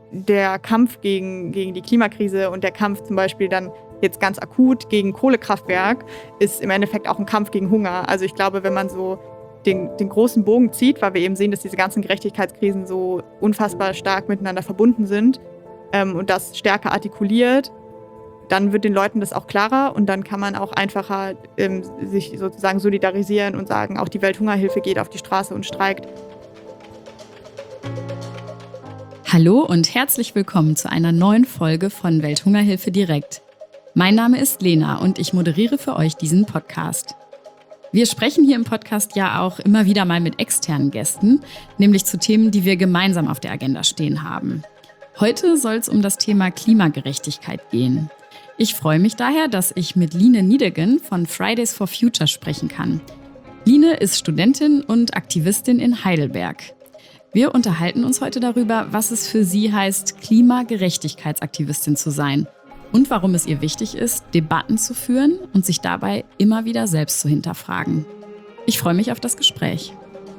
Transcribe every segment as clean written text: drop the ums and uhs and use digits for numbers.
der Kampf gegen die Klimakrise und der Kampf zum Beispiel dann jetzt ganz akut gegen Kohlekraftwerk ist im Endeffekt auch ein Kampf gegen Hunger. Also ich glaube, wenn man so den großen Bogen zieht, weil wir eben sehen, dass diese ganzen Gerechtigkeitskrisen so unfassbar stark miteinander verbunden sind und das stärker artikuliert, dann wird den Leuten das auch klarer und dann kann man auch einfacher sich sozusagen solidarisieren und sagen, auch die Welthungerhilfe geht auf die Straße und streikt. Hallo und herzlich willkommen zu einer neuen Folge von Welthungerhilfe direkt. Mein Name ist Lena und ich moderiere für euch diesen Podcast. Wir sprechen hier im Podcast ja auch immer wieder mal mit externen Gästen, nämlich zu Themen, die wir gemeinsam auf der Agenda stehen haben. Heute soll es um das Thema Klimagerechtigkeit gehen. Ich freue mich daher, dass ich mit Line Niedegen von Fridays for Future sprechen kann. Line ist Studentin und Aktivistin in Heidelberg. Wir unterhalten uns heute darüber, was es für sie heißt, Klimagerechtigkeitsaktivistin zu sein und warum es ihr wichtig ist, Debatten zu führen und sich dabei immer wieder selbst zu hinterfragen. Ich freue mich auf das Gespräch.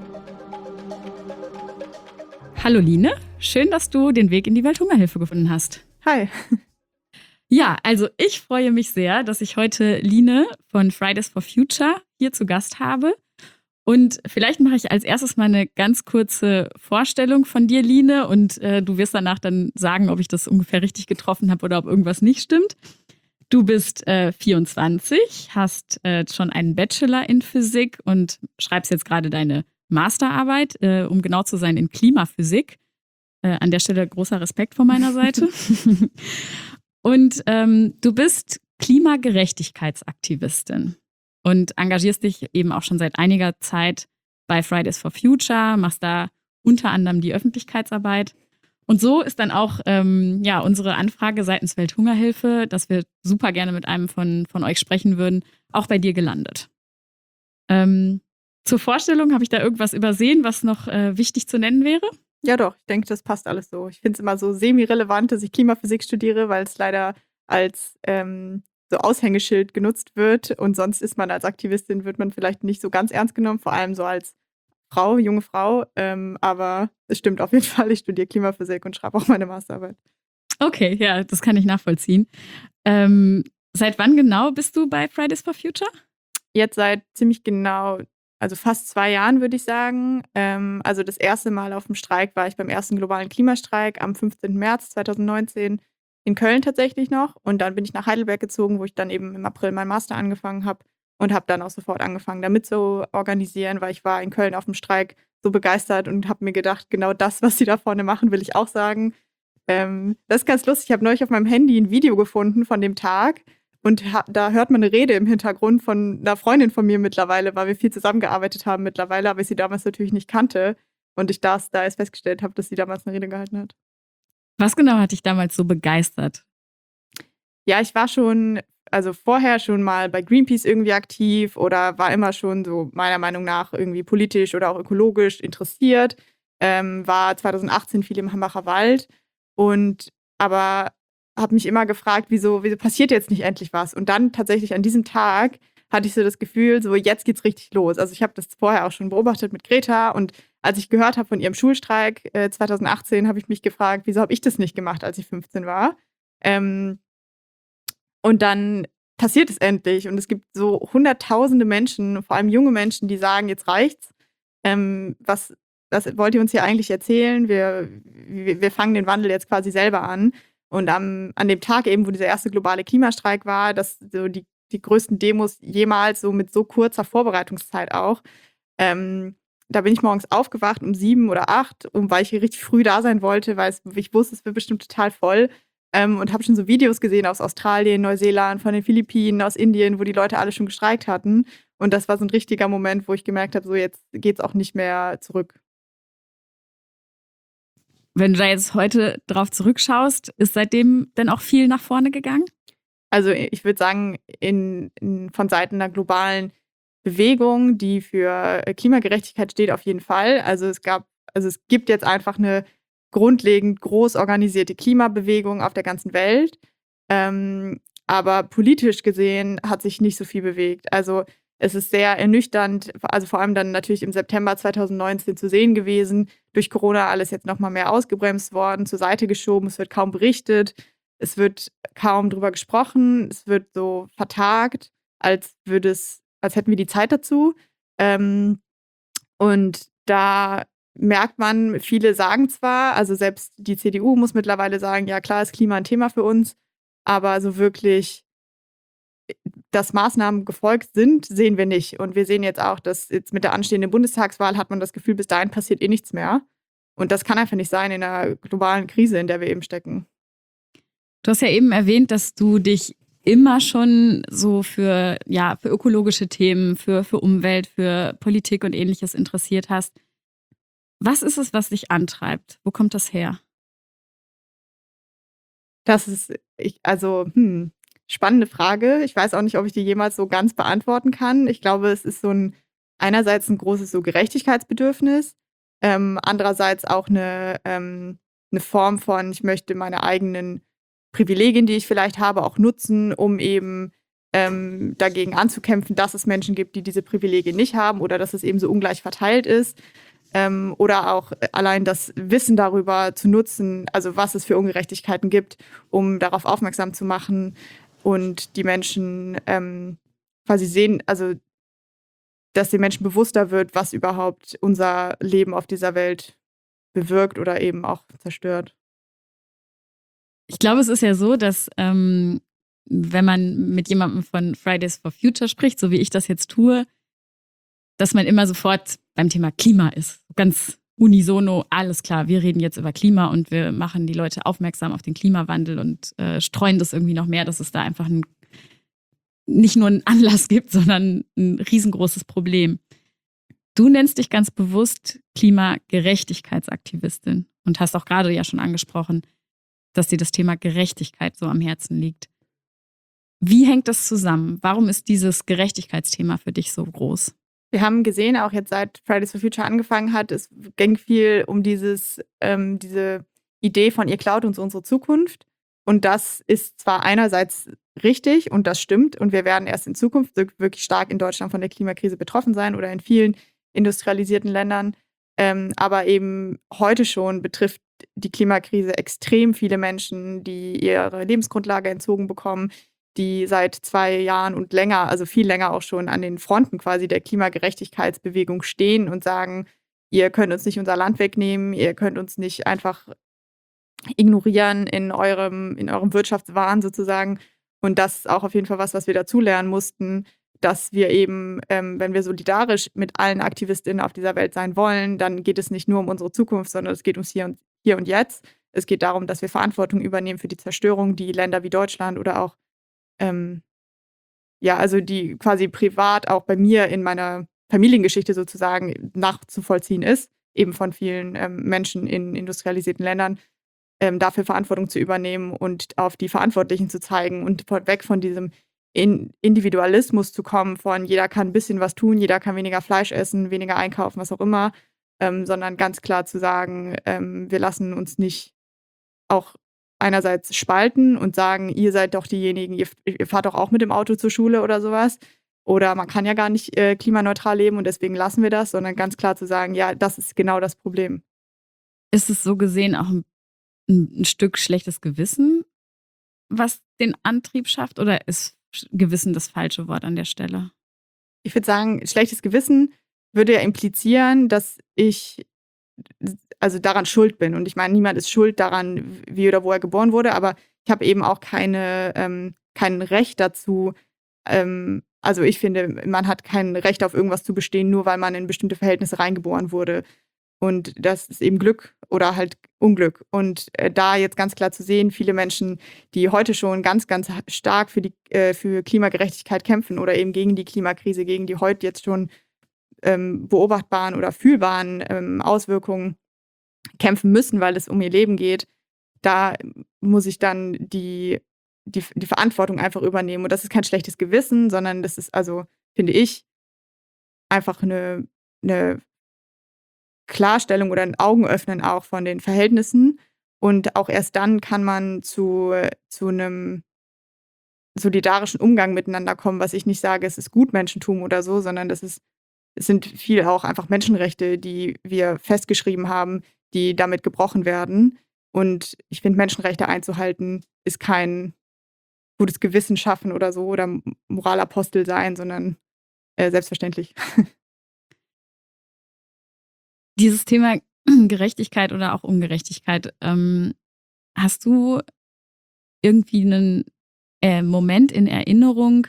Hallo Line, schön, dass du den Weg in die Welthungerhilfe gefunden hast. Hi. Ja, also ich freue mich sehr, dass ich heute Line von Fridays for Future hier zu Gast habe. Und vielleicht mache ich als erstes mal eine ganz kurze Vorstellung von dir, Line, und du wirst danach dann sagen, ob ich das ungefähr richtig getroffen habe oder ob irgendwas nicht stimmt. Du bist 24, hast schon einen Bachelor in Physik und schreibst jetzt gerade deine Masterarbeit, um genau zu sein, in Klimaphysik. An der Stelle großer Respekt von meiner Seite. Und du bist Klimagerechtigkeitsaktivistin. Und engagierst dich eben auch schon seit einiger Zeit bei Fridays for Future, machst da unter anderem die Öffentlichkeitsarbeit. Und so ist dann auch unsere Anfrage seitens Welthungerhilfe, dass wir super gerne mit einem von euch sprechen würden, auch bei dir gelandet. Zur Vorstellung, habe ich da irgendwas übersehen, was noch wichtig zu nennen wäre? Ja doch, ich denke, das passt alles so. Ich finde es immer so semi-relevant, dass ich Klimaphysik studiere, weil es leider als so Aushängeschild genutzt wird und sonst ist man als Aktivistin, wird man vielleicht nicht so ganz ernst genommen, vor allem so als Frau, junge Frau, aber es stimmt auf jeden Fall, ich studiere Klimaphysik und schreibe auch meine Masterarbeit. Okay, ja, das kann ich nachvollziehen. Seit wann genau bist du bei Fridays for Future? Jetzt seit ziemlich genau, also fast 2 Jahren, würde ich sagen. Also das erste Mal auf dem Streik war ich beim ersten globalen Klimastreik am 15. März 2019 in Köln tatsächlich noch. Und dann bin ich nach Heidelberg gezogen, wo ich dann eben im April meinen Master angefangen habe und habe dann auch sofort angefangen, damit zu organisieren, weil ich war in Köln auf dem Streik so begeistert und habe mir gedacht, genau das, was sie da vorne machen, will ich auch sagen. Das ist ganz lustig. Ich habe neulich auf meinem Handy ein Video gefunden von dem Tag und da hört man eine Rede im Hintergrund von einer Freundin von mir mittlerweile, weil wir viel zusammengearbeitet haben mittlerweile, aber ich sie damals natürlich nicht kannte und ich da erst festgestellt habe, dass sie damals eine Rede gehalten hat. Was genau hat dich damals so begeistert? Ja, ich war schon, also vorher schon mal bei Greenpeace irgendwie aktiv oder war immer schon so meiner Meinung nach irgendwie politisch oder auch ökologisch interessiert. War 2018 viel im Hambacher Wald und aber habe mich immer gefragt, wieso passiert jetzt nicht endlich was? Und dann tatsächlich an diesem Tag hatte ich so das Gefühl, so jetzt geht's richtig los. Also ich habe das vorher auch schon beobachtet mit Greta und als ich gehört habe von ihrem Schulstreik 2018, habe ich mich gefragt, wieso habe ich das nicht gemacht, als ich 15 war? Und dann passiert es endlich und es gibt so hunderttausende Menschen, vor allem junge Menschen, die sagen, jetzt reicht's. Was wollt ihr uns hier eigentlich erzählen? Wir fangen den Wandel jetzt quasi selber an. Und an dem Tag eben, wo dieser erste globale Klimastreik war, dass so die größten Demos jemals so mit so kurzer Vorbereitungszeit auch, da bin ich morgens aufgewacht um 7 oder 8, weil ich richtig früh da sein wollte, weil ich wusste, es wird bestimmt total voll. Und habe schon so Videos gesehen aus Australien, Neuseeland, von den Philippinen, aus Indien, wo die Leute alle schon gestreikt hatten. Und das war so ein richtiger Moment, wo ich gemerkt habe, so jetzt geht's auch nicht mehr zurück. Wenn du da jetzt heute drauf zurückschaust, ist seitdem denn auch viel nach vorne gegangen? Also ich würde sagen, von Seiten der globalen Bewegung, die für Klimagerechtigkeit steht, auf jeden Fall. Also es gibt jetzt einfach eine grundlegend groß organisierte Klimabewegung auf der ganzen Welt. Aber politisch gesehen hat sich nicht so viel bewegt. Also Es ist sehr ernüchternd, also vor allem dann natürlich im September 2019 zu sehen gewesen. Durch Corona alles jetzt noch mal mehr ausgebremst worden, zur Seite geschoben. Es wird kaum berichtet. Es wird kaum drüber gesprochen. Es wird so vertagt, als hätten wir die Zeit dazu. Und da merkt man, viele sagen zwar, also selbst die CDU muss mittlerweile sagen, ja klar, ist Klima ein Thema für uns, aber so wirklich, dass Maßnahmen gefolgt sind, sehen wir nicht. Und wir sehen jetzt auch, dass jetzt mit der anstehenden Bundestagswahl hat man das Gefühl, bis dahin passiert nichts mehr. Und das kann einfach nicht sein in einer globalen Krise, in der wir eben stecken. Du hast ja eben erwähnt, dass du dich immer schon so für ökologische Themen, für Umwelt, für Politik und Ähnliches interessiert hast. Was ist es, was dich antreibt? Wo kommt das her? Das ist, spannende Frage. Ich weiß auch nicht, ob ich die jemals so ganz beantworten kann. Ich glaube, es ist einerseits ein großes so Gerechtigkeitsbedürfnis, andererseits auch eine Form von, ich möchte meine eigenen Privilegien, die ich vielleicht habe, auch nutzen, um eben dagegen anzukämpfen, dass es Menschen gibt, die diese Privilegien nicht haben oder dass es eben so ungleich verteilt ist. Oder auch allein das Wissen darüber zu nutzen, also was es für Ungerechtigkeiten gibt, um darauf aufmerksam zu machen und die Menschen quasi sehen, also dass den Menschen bewusster wird, was überhaupt unser Leben auf dieser Welt bewirkt oder eben auch zerstört. Ich glaube, es ist ja so, dass wenn man mit jemandem von Fridays for Future spricht, so wie ich das jetzt tue, dass man immer sofort beim Thema Klima ist. Ganz unisono, alles klar, wir reden jetzt über Klima und wir machen die Leute aufmerksam auf den Klimawandel und streuen das irgendwie noch mehr, dass es da einfach nicht nur einen Anlass gibt, sondern ein riesengroßes Problem. Du nennst dich ganz bewusst Klimagerechtigkeitsaktivistin und hast auch gerade ja schon angesprochen, dass dir das Thema Gerechtigkeit so am Herzen liegt. Wie hängt das zusammen? Warum ist dieses Gerechtigkeitsthema für dich so groß? Wir haben gesehen, auch jetzt seit Fridays for Future angefangen hat, es ging viel um diese Idee von ihr klaut uns unsere Zukunft. Und das ist zwar einerseits richtig und das stimmt und wir werden erst in Zukunft wirklich stark in Deutschland von der Klimakrise betroffen sein oder in vielen industrialisierten Ländern. Aber eben heute schon betrifft die Klimakrise extrem viele Menschen, die ihre Lebensgrundlage entzogen bekommen, die seit 2 Jahren und länger, also viel länger auch schon an den Fronten quasi der Klimagerechtigkeitsbewegung stehen und sagen, ihr könnt uns nicht unser Land wegnehmen, ihr könnt uns nicht einfach ignorieren in eurem Wirtschaftswahn sozusagen. Und das ist auch auf jeden Fall was wir dazulernen mussten, dass wir eben, wenn wir solidarisch mit allen AktivistInnen auf dieser Welt sein wollen, dann geht es nicht nur um unsere Zukunft, sondern es geht ums Hier und Jetzt. Es geht darum, dass wir Verantwortung übernehmen für die Zerstörung, die Länder wie Deutschland oder auch also die quasi privat auch bei mir in meiner Familiengeschichte sozusagen nachzuvollziehen ist, eben von vielen Menschen in industrialisierten Ländern, dafür Verantwortung zu übernehmen und auf die Verantwortlichen zu zeigen und weg von diesem Individualismus zu kommen, von jeder kann ein bisschen was tun, jeder kann weniger Fleisch essen, weniger einkaufen, was auch immer, sondern ganz klar zu sagen, wir lassen uns nicht auch einerseits spalten und sagen, ihr seid doch diejenigen, ihr fahrt doch auch mit dem Auto zur Schule oder sowas. Oder man kann ja gar nicht klimaneutral leben und deswegen lassen wir das, sondern ganz klar zu sagen, ja, das ist genau das Problem. Ist es so gesehen auch ein Stück schlechtes Gewissen, was den Antrieb schafft? Oder ist Gewissen das falsche Wort an der Stelle? Ich würde sagen, schlechtes Gewissen würde ja implizieren, dass ich also daran schuld bin. Und ich meine, niemand ist schuld daran, wie oder wo er geboren wurde, aber ich habe eben auch kein Recht dazu. Also ich finde, man hat kein Recht auf irgendwas zu bestehen, nur weil man in bestimmte Verhältnisse reingeboren wurde. Und das ist eben Glück oder halt Unglück. Und da jetzt ganz klar zu sehen, viele Menschen, die heute schon ganz, ganz stark für Klimagerechtigkeit kämpfen oder eben gegen die Klimakrise, gegen die heute jetzt schon beobachtbaren oder fühlbaren Auswirkungen kämpfen müssen, weil es um ihr Leben geht, da muss ich dann die Verantwortung einfach übernehmen. Und das ist kein schlechtes Gewissen, sondern das ist also, finde ich, einfach eine Klarstellung oder ein Augenöffnen auch von den Verhältnissen. Und auch erst dann kann man zu einem solidarischen Umgang miteinander kommen, was ich nicht sage, es ist Gutmenschentum oder so, sondern es sind viel auch einfach Menschenrechte, die wir festgeschrieben haben, die damit gebrochen werden. Und ich finde, Menschenrechte einzuhalten ist kein gutes Gewissen schaffen oder so oder Moralapostel sein, sondern selbstverständlich. Dieses Thema Gerechtigkeit oder auch Ungerechtigkeit, hast du irgendwie einen Moment in Erinnerung,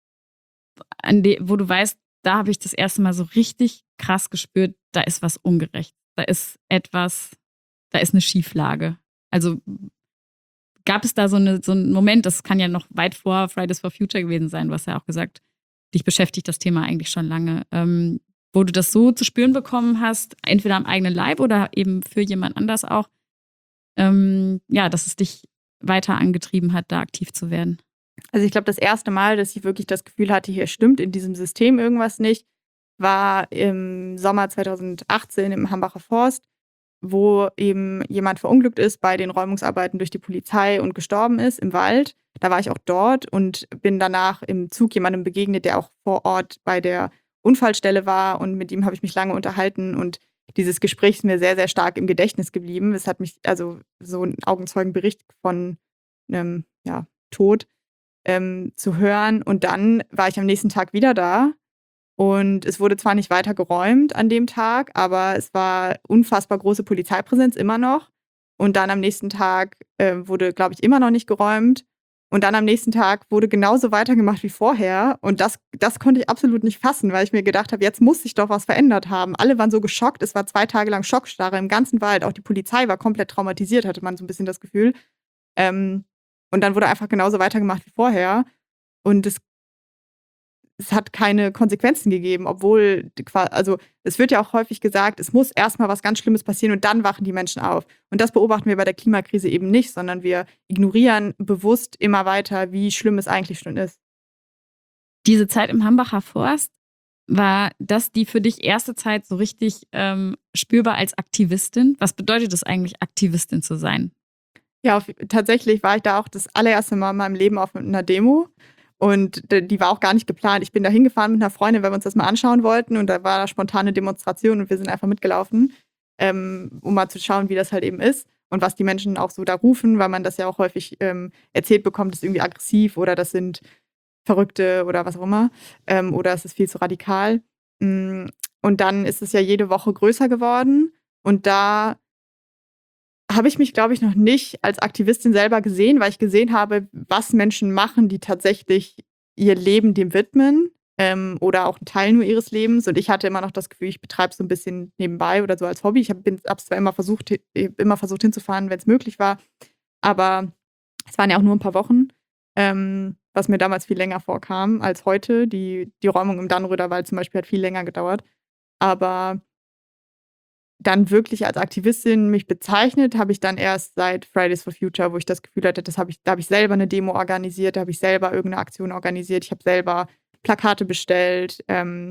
wo du weißt, da habe ich das erste Mal so richtig krass gespürt, da ist was ungerecht. Da ist eine Schieflage. Also gab es da so einen Moment, das kann ja noch weit vor Fridays for Future gewesen sein, du hast ja auch gesagt, dich beschäftigt das Thema eigentlich schon lange, wo du das so zu spüren bekommen hast, entweder am eigenen Leib oder eben für jemand anders auch, dass es dich weiter angetrieben hat, da aktiv zu werden. Also ich glaube, das erste Mal, dass ich wirklich das Gefühl hatte, hier stimmt in diesem System irgendwas nicht, war im Sommer 2018 im Hambacher Forst, wo eben jemand verunglückt ist bei den Räumungsarbeiten durch die Polizei und gestorben ist im Wald. Da war ich auch dort und bin danach im Zug jemandem begegnet, der auch vor Ort bei der Unfallstelle war, und mit ihm habe ich mich lange unterhalten, und dieses Gespräch ist mir sehr, sehr stark im Gedächtnis geblieben. Es hat mich, also so ein Augenzeugenbericht von einem Tod zu hören, und dann war ich am nächsten Tag wieder da. Und es wurde zwar nicht weiter geräumt an dem Tag, aber es war unfassbar große Polizeipräsenz immer noch. Und dann am nächsten Tag wurde, glaube ich, immer noch nicht geräumt. Und dann am nächsten Tag wurde genauso weitergemacht wie vorher. Und das konnte ich absolut nicht fassen, weil ich mir gedacht habe, jetzt muss sich doch was verändert haben. Alle waren so geschockt. Es war 2 Tage lang Schockstarre im ganzen Wald. Auch die Polizei war komplett traumatisiert, hatte man so ein bisschen das Gefühl. Und dann wurde einfach genauso weitergemacht wie vorher. Und es hat keine Konsequenzen gegeben, obwohl, also es wird ja auch häufig gesagt, es muss erstmal was ganz Schlimmes passieren und dann wachen die Menschen auf. Und das beobachten wir bei der Klimakrise eben nicht, sondern wir ignorieren bewusst immer weiter, wie schlimm es eigentlich schon ist. Diese Zeit im Hambacher Forst, war das die für dich erste Zeit so richtig spürbar als Aktivistin? Was bedeutet es eigentlich, Aktivistin zu sein? Ja, tatsächlich war ich da auch das allererste Mal in meinem Leben auf einer Demo. Und die war auch gar nicht geplant. Ich bin da hingefahren mit einer Freundin, weil wir uns das mal anschauen wollten. Und da war da spontane Demonstration und wir sind einfach mitgelaufen, um mal zu schauen, wie das halt eben ist und was die Menschen auch so da rufen, weil man das ja auch häufig erzählt bekommt, das ist irgendwie aggressiv oder das sind Verrückte oder was auch immer. Oder es ist viel zu radikal. Und dann ist es ja jede Woche größer geworden. Und da habe ich mich, glaube ich, noch nicht als Aktivistin selber gesehen, weil ich gesehen habe, was Menschen machen, die tatsächlich ihr Leben dem widmen, oder auch einen Teil nur ihres Lebens. Und ich hatte immer noch das Gefühl, ich betreibe es so ein bisschen nebenbei oder so als Hobby. Ich habe es zwar immer versucht hinzufahren, wenn es möglich war, aber es waren ja auch nur ein paar Wochen, was mir damals viel länger vorkam als heute. Die Räumung im Dannröder Wald zum Beispiel hat viel länger gedauert. Aber dann wirklich als Aktivistin mich bezeichnet, habe ich dann erst seit Fridays for Future, wo ich das Gefühl hatte, da habe ich selber eine Demo organisiert, da habe ich selber irgendeine Aktion organisiert, ich habe selber Plakate bestellt,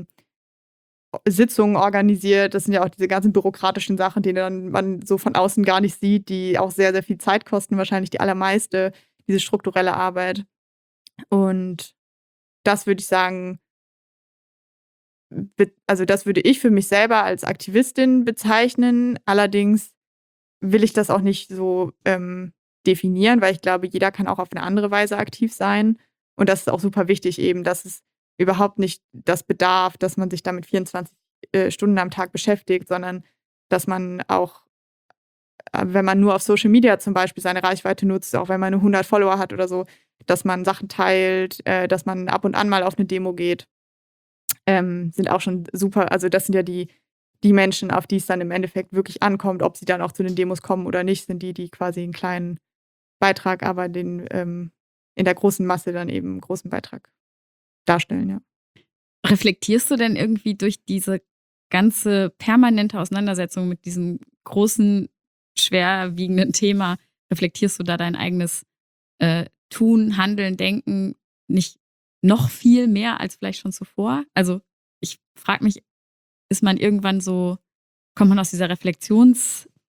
Sitzungen organisiert. Das sind ja auch diese ganzen bürokratischen Sachen, die dann man so von außen gar nicht sieht, die auch sehr, sehr viel Zeit kosten, wahrscheinlich die allermeiste, diese strukturelle Arbeit. Und das würde ich sagen, also das würde ich für mich selber als Aktivistin bezeichnen. Allerdings will ich das auch nicht so definieren, weil ich glaube, jeder kann auch auf eine andere Weise aktiv sein. Und das ist auch super wichtig eben, dass es überhaupt nicht das bedarf, dass man sich damit 24 Stunden am Tag beschäftigt, sondern dass man auch, wenn man nur auf Social Media zum Beispiel seine Reichweite nutzt, auch wenn man nur 100 Follower hat oder so, dass man Sachen teilt, dass man ab und an mal auf eine Demo geht, sind auch schon super. Also das sind ja die Menschen, auf die es dann im Endeffekt wirklich ankommt, ob sie dann auch zu den Demos kommen oder nicht, sind die quasi einen kleinen Beitrag, aber in der großen Masse dann eben einen großen Beitrag darstellen, ja. Reflektierst du denn irgendwie durch diese ganze permanente Auseinandersetzung mit diesem großen, schwerwiegenden Thema, reflektierst du da dein eigenes Tun, Handeln, Denken nicht noch viel mehr als vielleicht schon zuvor? Also ich frage mich, ist man irgendwann so, kommt man aus dieser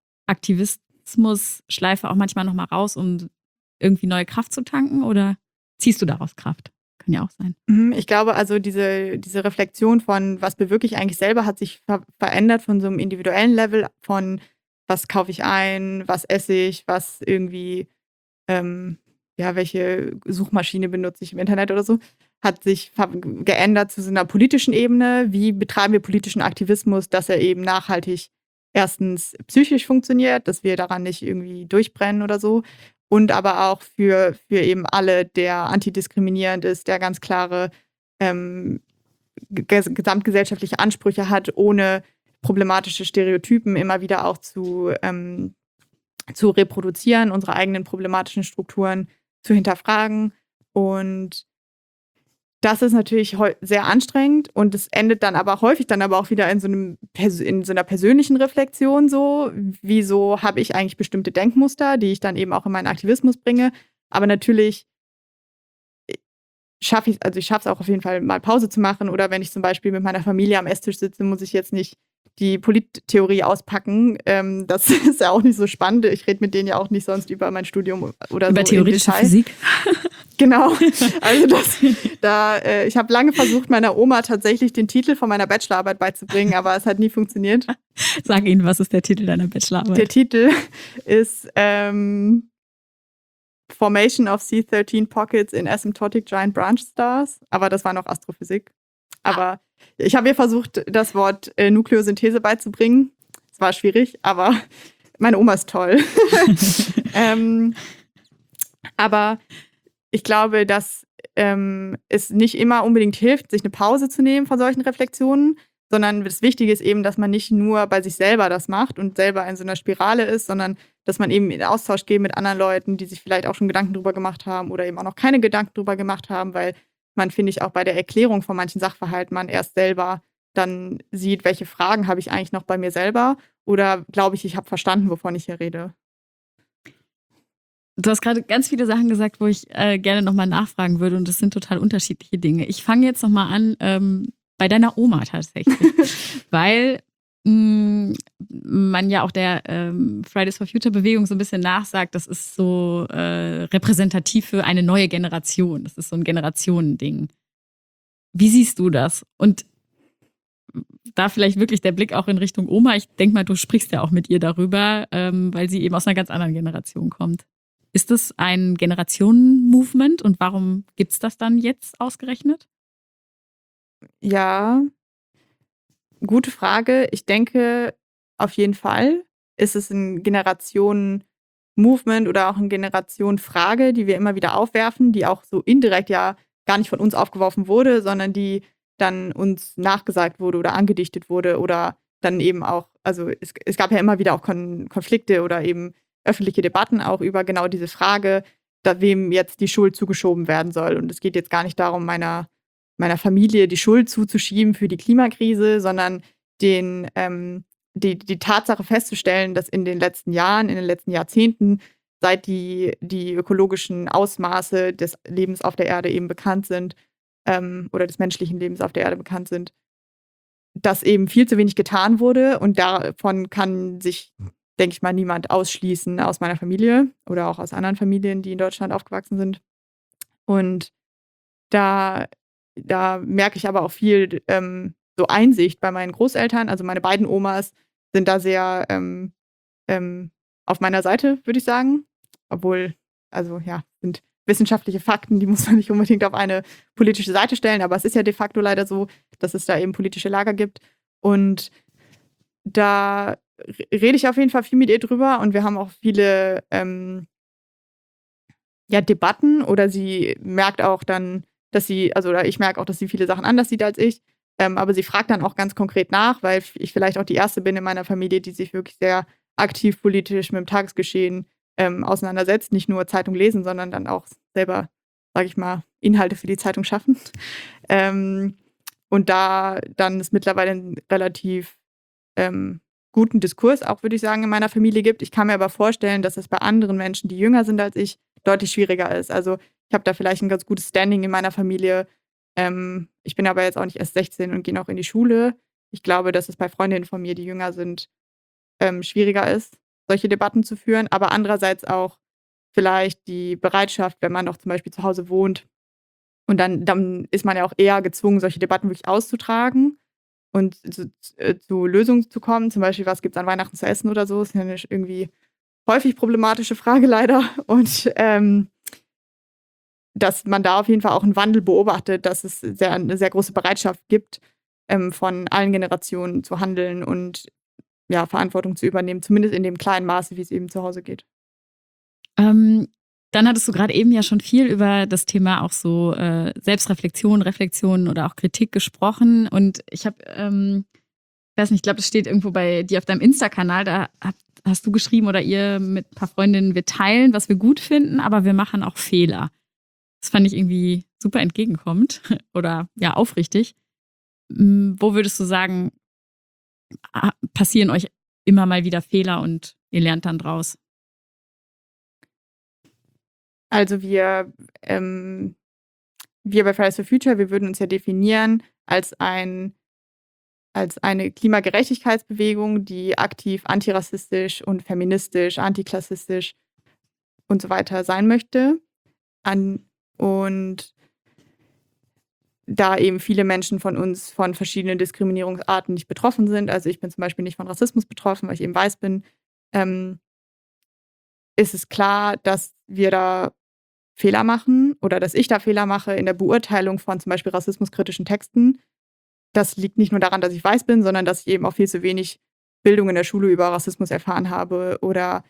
Reflexionsaktivismus-Schleife auch manchmal nochmal raus, um irgendwie neue Kraft zu tanken, oder? ziehst du daraus Kraft? Kann ja auch sein. Ich glaube, also diese Reflexion von, was bewirke ich eigentlich selber, hat sich verändert von so einem individuellen Level von, was kaufe ich ein, was esse ich, was irgendwie, welche Suchmaschine benutze ich im Internet oder so, hat sich geändert zu so einer politischen Ebene. Wie betreiben wir politischen Aktivismus, dass er eben nachhaltig erstens psychisch funktioniert, dass wir daran nicht irgendwie durchbrennen oder so. Und aber auch für eben alle, der antidiskriminierend ist, der ganz klare gesamtgesellschaftliche Ansprüche hat, ohne problematische Stereotypen immer wieder auch zu reproduzieren, unsere eigenen problematischen Strukturen zu hinterfragen. Und das ist natürlich sehr anstrengend und es endet dann aber häufig dann aber auch wieder in so einer persönlichen Reflexion so, wieso habe ich eigentlich bestimmte Denkmuster, die ich dann eben auch in meinen Aktivismus bringe. Aber natürlich schaffe ich es auch auf jeden Fall mal Pause zu machen oder wenn ich zum Beispiel mit meiner Familie am Esstisch sitze, muss ich jetzt nicht die Polittheorie auspacken. Das ist ja auch nicht so spannend. Ich rede mit denen ja auch nicht sonst über mein Studium oder über so. Über theoretische Physik. Genau. Also ich habe lange versucht, meiner Oma tatsächlich den Titel von meiner Bachelorarbeit beizubringen, aber es hat nie funktioniert. Sag Ihnen, was ist der Titel deiner Bachelorarbeit? Der Titel ist Formation of C13 Pockets in Asymptotic Giant Branch Stars. Aber das war noch Astrophysik. Aber ich habe ihr versucht, das Wort Nukleosynthese beizubringen. Es war schwierig, aber meine Oma ist toll. Aber ich glaube, dass es nicht immer unbedingt hilft, sich eine Pause zu nehmen von solchen Reflexionen, sondern das Wichtige ist eben, dass man nicht nur bei sich selber das macht und selber in so einer Spirale ist, sondern dass man eben in Austausch geht mit anderen Leuten, die sich vielleicht auch schon Gedanken drüber gemacht haben oder eben auch noch keine Gedanken drüber gemacht haben, weil man, finde ich, auch bei der Erklärung von manchen Sachverhalten man erst selber dann sieht, welche Fragen habe ich eigentlich noch bei mir selber oder glaube ich habe verstanden, wovon ich hier rede. Du hast gerade ganz viele Sachen gesagt, wo ich gerne nochmal nachfragen würde und das sind total unterschiedliche Dinge. Ich fange jetzt nochmal an bei deiner Oma tatsächlich, weil man ja auch der Fridays for Future Bewegung so ein bisschen nachsagt, das ist so repräsentativ für eine neue Generation. Das ist so ein Generationending. Wie siehst du das? Und da vielleicht wirklich der Blick auch in Richtung Oma. Ich denke mal, du sprichst ja auch mit ihr darüber, weil sie eben aus einer ganz anderen Generation kommt. Ist das ein Generationen-Movement und warum gibt es das dann jetzt ausgerechnet? Ja, gute Frage. Ich denke, auf jeden Fall ist es ein Generationen-Movement oder auch eine Generationen-Frage, die wir immer wieder aufwerfen, die auch so indirekt ja gar nicht von uns aufgeworfen wurde, sondern die dann uns nachgesagt wurde oder angedichtet wurde oder dann eben auch, also es gab ja immer wieder auch Konflikte oder eben öffentliche Debatten auch über genau diese Frage, wem jetzt die Schuld zugeschoben werden soll. Und es geht jetzt gar nicht darum, meiner Familie die Schuld zuzuschieben für die Klimakrise, sondern die Tatsache festzustellen, dass in den letzten Jahren, in den letzten Jahrzehnten, seit die ökologischen Ausmaße des Lebens auf der Erde eben bekannt sind, oder des menschlichen Lebens auf der Erde bekannt sind, dass eben viel zu wenig getan wurde und davon kann sich, denke ich mal, niemand ausschließen aus meiner Familie oder auch aus anderen Familien, die in Deutschland aufgewachsen sind. Und da merke ich aber auch viel so Einsicht bei meinen Großeltern. Also meine beiden Omas sind da sehr auf meiner Seite, würde ich sagen. Obwohl, also ja, sind wissenschaftliche Fakten, die muss man nicht unbedingt auf eine politische Seite stellen, aber es ist ja de facto leider so, dass es da eben politische Lager gibt. Und da rede ich auf jeden Fall viel mit ihr drüber und wir haben auch viele Debatten oder sie merkt auch dann, oder ich merke auch, dass sie viele Sachen anders sieht als ich. Aber sie fragt dann auch ganz konkret nach, weil ich vielleicht auch die Erste bin in meiner Familie, die sich wirklich sehr aktiv politisch mit dem Tagesgeschehen auseinandersetzt. Nicht nur Zeitung lesen, sondern dann auch selber, sage ich mal, Inhalte für die Zeitung schaffen. Und da dann es mittlerweile einen relativ guten Diskurs auch, würde ich sagen, in meiner Familie gibt. Ich kann mir aber vorstellen, dass es bei anderen Menschen, die jünger sind als ich, deutlich schwieriger ist. Also ich habe da vielleicht ein ganz gutes Standing in meiner Familie. Ich bin aber jetzt auch nicht erst 16 und gehe noch in die Schule. Ich glaube, dass es bei Freundinnen von mir, die jünger sind, schwieriger ist, solche Debatten zu führen. Aber andererseits auch vielleicht die Bereitschaft, wenn man noch zum Beispiel zu Hause wohnt. Und dann ist man ja auch eher gezwungen, solche Debatten wirklich auszutragen und zu Lösungen zu kommen. Zum Beispiel, was gibt es an Weihnachten zu essen oder so? Das ist ja eine irgendwie häufig problematische Frage leider. Und dass man da auf jeden Fall auch einen Wandel beobachtet, dass es eine sehr große Bereitschaft gibt, von allen Generationen zu handeln und ja, Verantwortung zu übernehmen, zumindest in dem kleinen Maße, wie es eben zu Hause geht. Dann hattest du gerade eben ja schon viel über das Thema auch so Selbstreflexion, Reflexion oder auch Kritik gesprochen. Und ich habe, weiß nicht, ich glaube, das steht irgendwo bei dir auf deinem Insta-Kanal, da hast du geschrieben oder ihr mit ein paar Freundinnen, wir teilen, was wir gut finden, aber wir machen auch Fehler. Das fand ich irgendwie super entgegenkommend oder ja, aufrichtig. Wo würdest du sagen, passieren euch immer mal wieder Fehler und ihr lernt dann draus? Also wir bei Fridays for Future, wir würden uns ja definieren als eine Klimagerechtigkeitsbewegung, die aktiv antirassistisch und feministisch, antiklassistisch und so weiter sein möchte. Und da eben viele Menschen von uns von verschiedenen Diskriminierungsarten nicht betroffen sind, also ich bin zum Beispiel nicht von Rassismus betroffen, weil ich eben weiß bin, ist es klar, dass wir da Fehler machen oder dass ich da Fehler mache in der Beurteilung von zum Beispiel rassismuskritischen Texten. Das liegt nicht nur daran, dass ich weiß bin, sondern dass ich eben auch viel zu wenig Bildung in der Schule über Rassismus erfahren habe oder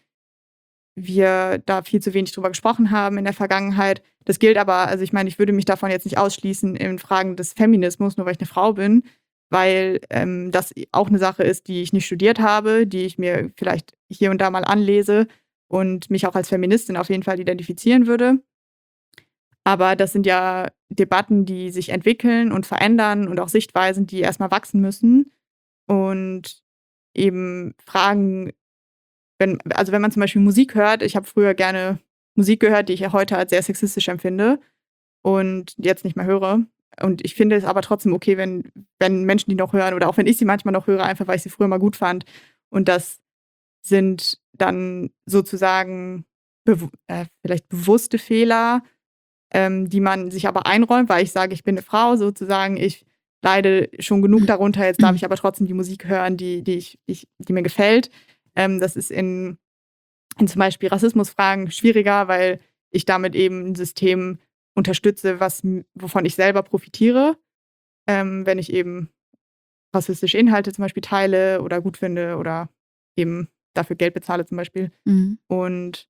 wir da viel zu wenig drüber gesprochen haben in der Vergangenheit. Das gilt aber, also ich meine, ich würde mich davon jetzt nicht ausschließen in Fragen des Feminismus, nur weil ich eine Frau bin, weil das auch eine Sache ist, die ich nicht studiert habe, die ich mir vielleicht hier und da mal anlese und mich auch als Feministin auf jeden Fall identifizieren würde. Aber das sind ja Debatten, die sich entwickeln und verändern und auch Sichtweisen, die erstmal wachsen müssen. Und eben Fragen, wenn man zum Beispiel Musik hört, ich habe früher gerne Musik gehört, die ich ja heute als sehr sexistisch empfinde und jetzt nicht mehr höre. Und ich finde es aber trotzdem okay, wenn Menschen die noch hören oder auch wenn ich sie manchmal noch höre, einfach weil ich sie früher mal gut fand. Und das sind dann sozusagen vielleicht bewusste Fehler, die man sich aber einräumt, weil ich sage, ich bin eine Frau sozusagen, ich leide schon genug darunter, jetzt darf ich aber trotzdem die Musik hören, die mir gefällt. Das ist in zum Beispiel Rassismusfragen schwieriger, weil ich damit eben ein System unterstütze, wovon ich selber profitiere, wenn ich eben rassistische Inhalte zum Beispiel teile oder gut finde oder eben dafür Geld bezahle zum Beispiel. Mhm. Und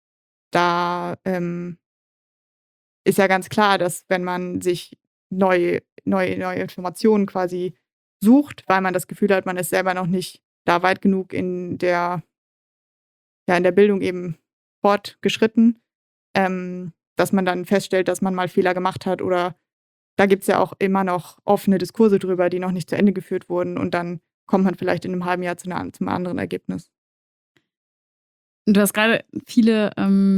da ist ja ganz klar, dass wenn man sich neue Informationen quasi sucht, weil man das Gefühl hat, man ist selber noch nicht da weit genug in der Bildung eben fortgeschritten, dass man dann feststellt, dass man mal Fehler gemacht hat oder da gibt es ja auch immer noch offene Diskurse drüber, die noch nicht zu Ende geführt wurden und dann kommt man vielleicht in einem halben Jahr zum anderen Ergebnis. Du hast gerade viele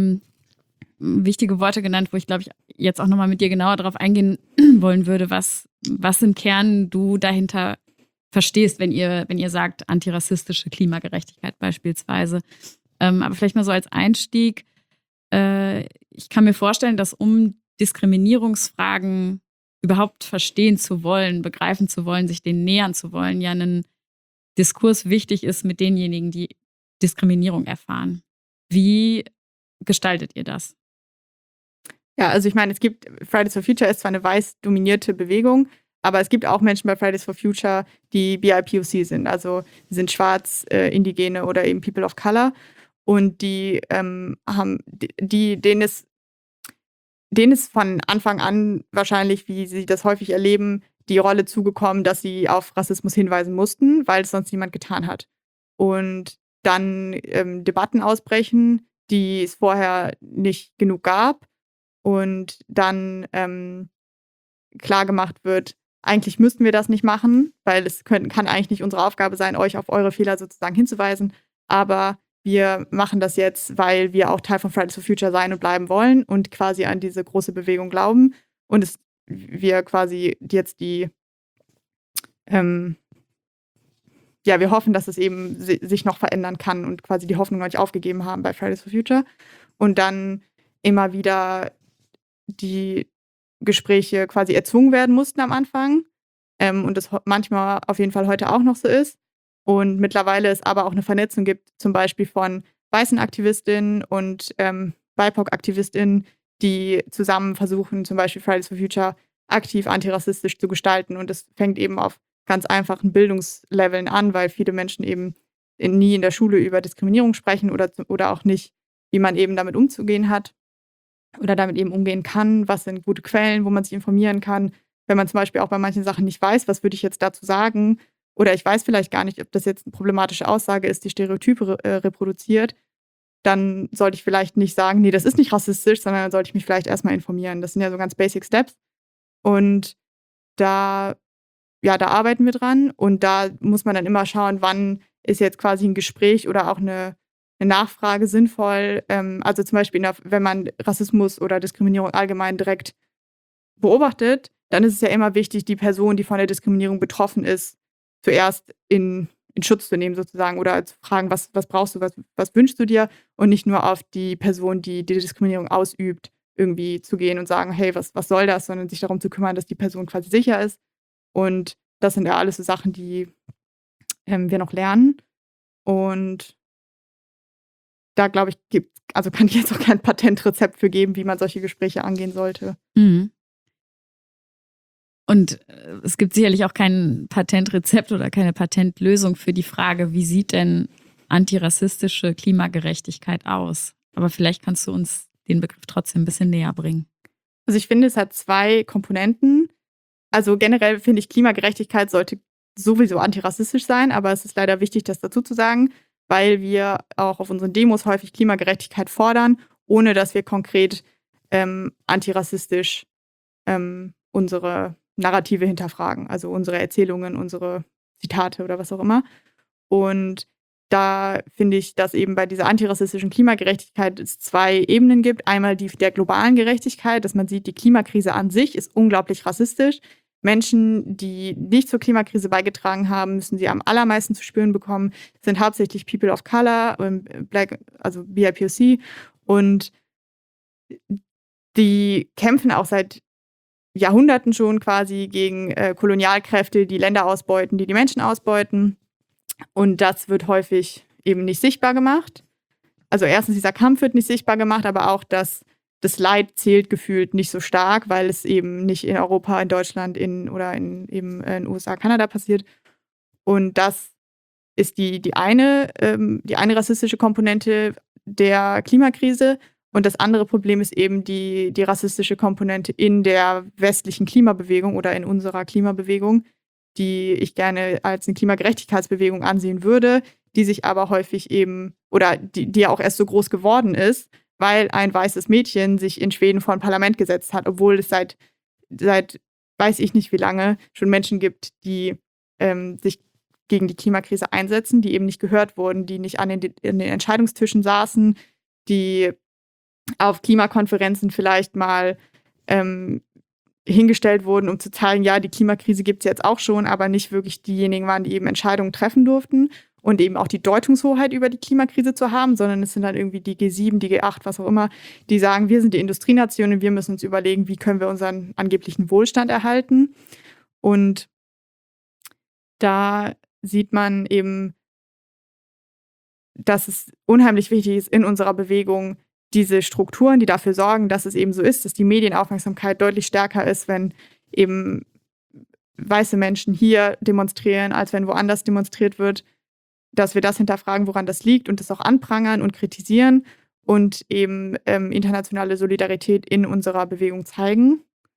wichtige Worte genannt, wo ich, glaube ich, jetzt auch nochmal mit dir genauer darauf eingehen wollen würde, was im Kern du dahinter verstehst, wenn ihr sagt, antirassistische Klimagerechtigkeit beispielsweise. Aber vielleicht mal so als Einstieg. Ich kann mir vorstellen, dass um Diskriminierungsfragen überhaupt verstehen zu wollen, begreifen zu wollen, sich denen nähern zu wollen, ja ein Diskurs wichtig ist mit denjenigen, die Diskriminierung erfahren. Wie gestaltet ihr das? Ja, also ich meine, Fridays for Future ist zwar eine weiß dominierte Bewegung, aber es gibt auch Menschen bei Fridays for Future, die BIPOC sind, also sind schwarz, Indigene oder eben People of Color. Und denen ist von Anfang an wahrscheinlich, wie sie das häufig erleben, die Rolle zugekommen, dass sie auf Rassismus hinweisen mussten, weil es sonst niemand getan hat. Und dann Debatten ausbrechen, die es vorher nicht genug gab. Und dann klar gemacht wird, eigentlich müssten wir das nicht machen, weil es kann eigentlich nicht unsere Aufgabe sein, euch auf eure Fehler sozusagen hinzuweisen. Aber wir machen das jetzt, weil wir auch Teil von Fridays for Future sein und bleiben wollen und quasi an diese große Bewegung glauben. Und wir quasi jetzt ja, wir hoffen, dass es eben sich noch verändern kann und quasi die Hoffnung noch nicht aufgegeben haben bei Fridays for Future. Und dann immer wieder die Gespräche quasi erzwungen werden mussten am Anfang. Und das manchmal auf jeden Fall heute auch noch so ist. Und mittlerweile es aber auch eine Vernetzung gibt, zum Beispiel von weißen Aktivistinnen und BIPOC-AktivistInnen, die zusammen versuchen, zum Beispiel Fridays for Future aktiv antirassistisch zu gestalten. Und das fängt eben auf ganz einfachen Bildungsleveln an, weil viele Menschen eben nie in der Schule über Diskriminierung sprechen oder auch nicht, wie man eben damit umzugehen hat oder damit eben umgehen kann. Was sind gute Quellen, wo man sich informieren kann? Wenn man zum Beispiel auch bei manchen Sachen nicht weiß, was würde ich jetzt dazu sagen? Oder ich weiß vielleicht gar nicht, ob das jetzt eine problematische Aussage ist, die Stereotype reproduziert, dann sollte ich vielleicht nicht sagen, nee, das ist nicht rassistisch, sondern dann sollte ich mich vielleicht erstmal informieren. Das sind ja so ganz basic Steps. Und da arbeiten wir dran. Und da muss man dann immer schauen, wann ist jetzt quasi ein Gespräch oder auch eine Nachfrage sinnvoll. Also zum Beispiel, wenn man Rassismus oder Diskriminierung allgemein direkt beobachtet, dann ist es ja immer wichtig, die Person, die von der Diskriminierung betroffen ist, zuerst in Schutz zu nehmen sozusagen oder zu fragen, was brauchst du, was wünschst du dir und nicht nur auf die Person, die Diskriminierung ausübt, irgendwie zu gehen und sagen, hey, was soll das, sondern sich darum zu kümmern, dass die Person quasi sicher ist. Und das sind ja alles so Sachen, die wir noch lernen. Und da, glaube ich, kann ich jetzt auch kein Patentrezept für geben, wie man solche Gespräche angehen sollte. Mhm. Und es gibt sicherlich auch kein Patentrezept oder keine Patentlösung für die Frage, wie sieht denn antirassistische Klimagerechtigkeit aus? Aber vielleicht kannst du uns den Begriff trotzdem ein bisschen näher bringen. Also ich finde, es hat 2 Komponenten. Also generell finde ich, Klimagerechtigkeit sollte sowieso antirassistisch sein, aber es ist leider wichtig, das dazu zu sagen, weil wir auch auf unseren Demos häufig Klimagerechtigkeit fordern, ohne dass wir konkret antirassistisch unsere Narrative hinterfragen, also unsere Erzählungen, unsere Zitate oder was auch immer. Und da finde ich, dass eben bei dieser antirassistischen Klimagerechtigkeit es 2 Ebenen gibt. Einmal die der globalen Gerechtigkeit, dass man sieht, die Klimakrise an sich ist unglaublich rassistisch. Menschen, die nicht zur Klimakrise beigetragen haben, müssen sie am allermeisten zu spüren bekommen, sind hauptsächlich People of Color, Black, also BIPOC. Und die kämpfen auch seit Jahrhunderten schon quasi gegen Kolonialkräfte, die Länder ausbeuten, die Menschen ausbeuten. Und das wird häufig eben nicht sichtbar gemacht. Also erstens, dieser Kampf wird nicht sichtbar gemacht, aber auch das Leid zählt gefühlt nicht so stark, weil es eben nicht in Europa, in Deutschland oder in USA, Kanada passiert. Und das ist die eine rassistische Komponente der Klimakrise. Und das andere Problem ist eben die rassistische Komponente in der westlichen Klimabewegung oder in unserer Klimabewegung, die ich gerne als eine Klimagerechtigkeitsbewegung ansehen würde, die sich aber häufig eben, oder die ja auch erst so groß geworden ist, weil ein weißes Mädchen sich in Schweden vor ein Parlament gesetzt hat, obwohl es seit weiß ich nicht wie lange schon Menschen gibt, die sich gegen die Klimakrise einsetzen, die eben nicht gehört wurden, die nicht an den Entscheidungstischen saßen, die auf Klimakonferenzen vielleicht mal hingestellt wurden, um zu zeigen, ja, die Klimakrise gibt es jetzt auch schon, aber nicht wirklich diejenigen waren, die eben Entscheidungen treffen durften und eben auch die Deutungshoheit über die Klimakrise zu haben, sondern es sind dann irgendwie die G7, die G8, was auch immer, die sagen, wir sind die Industrienation und wir müssen uns überlegen, wie können wir unseren angeblichen Wohlstand erhalten. Und da sieht man eben, dass es unheimlich wichtig ist in unserer Bewegung, diese Strukturen, die dafür sorgen, dass es eben so ist, dass die Medienaufmerksamkeit deutlich stärker ist, wenn eben weiße Menschen hier demonstrieren, als wenn woanders demonstriert wird, dass wir das hinterfragen, woran das liegt und das auch anprangern und kritisieren und eben internationale Solidarität in unserer Bewegung zeigen.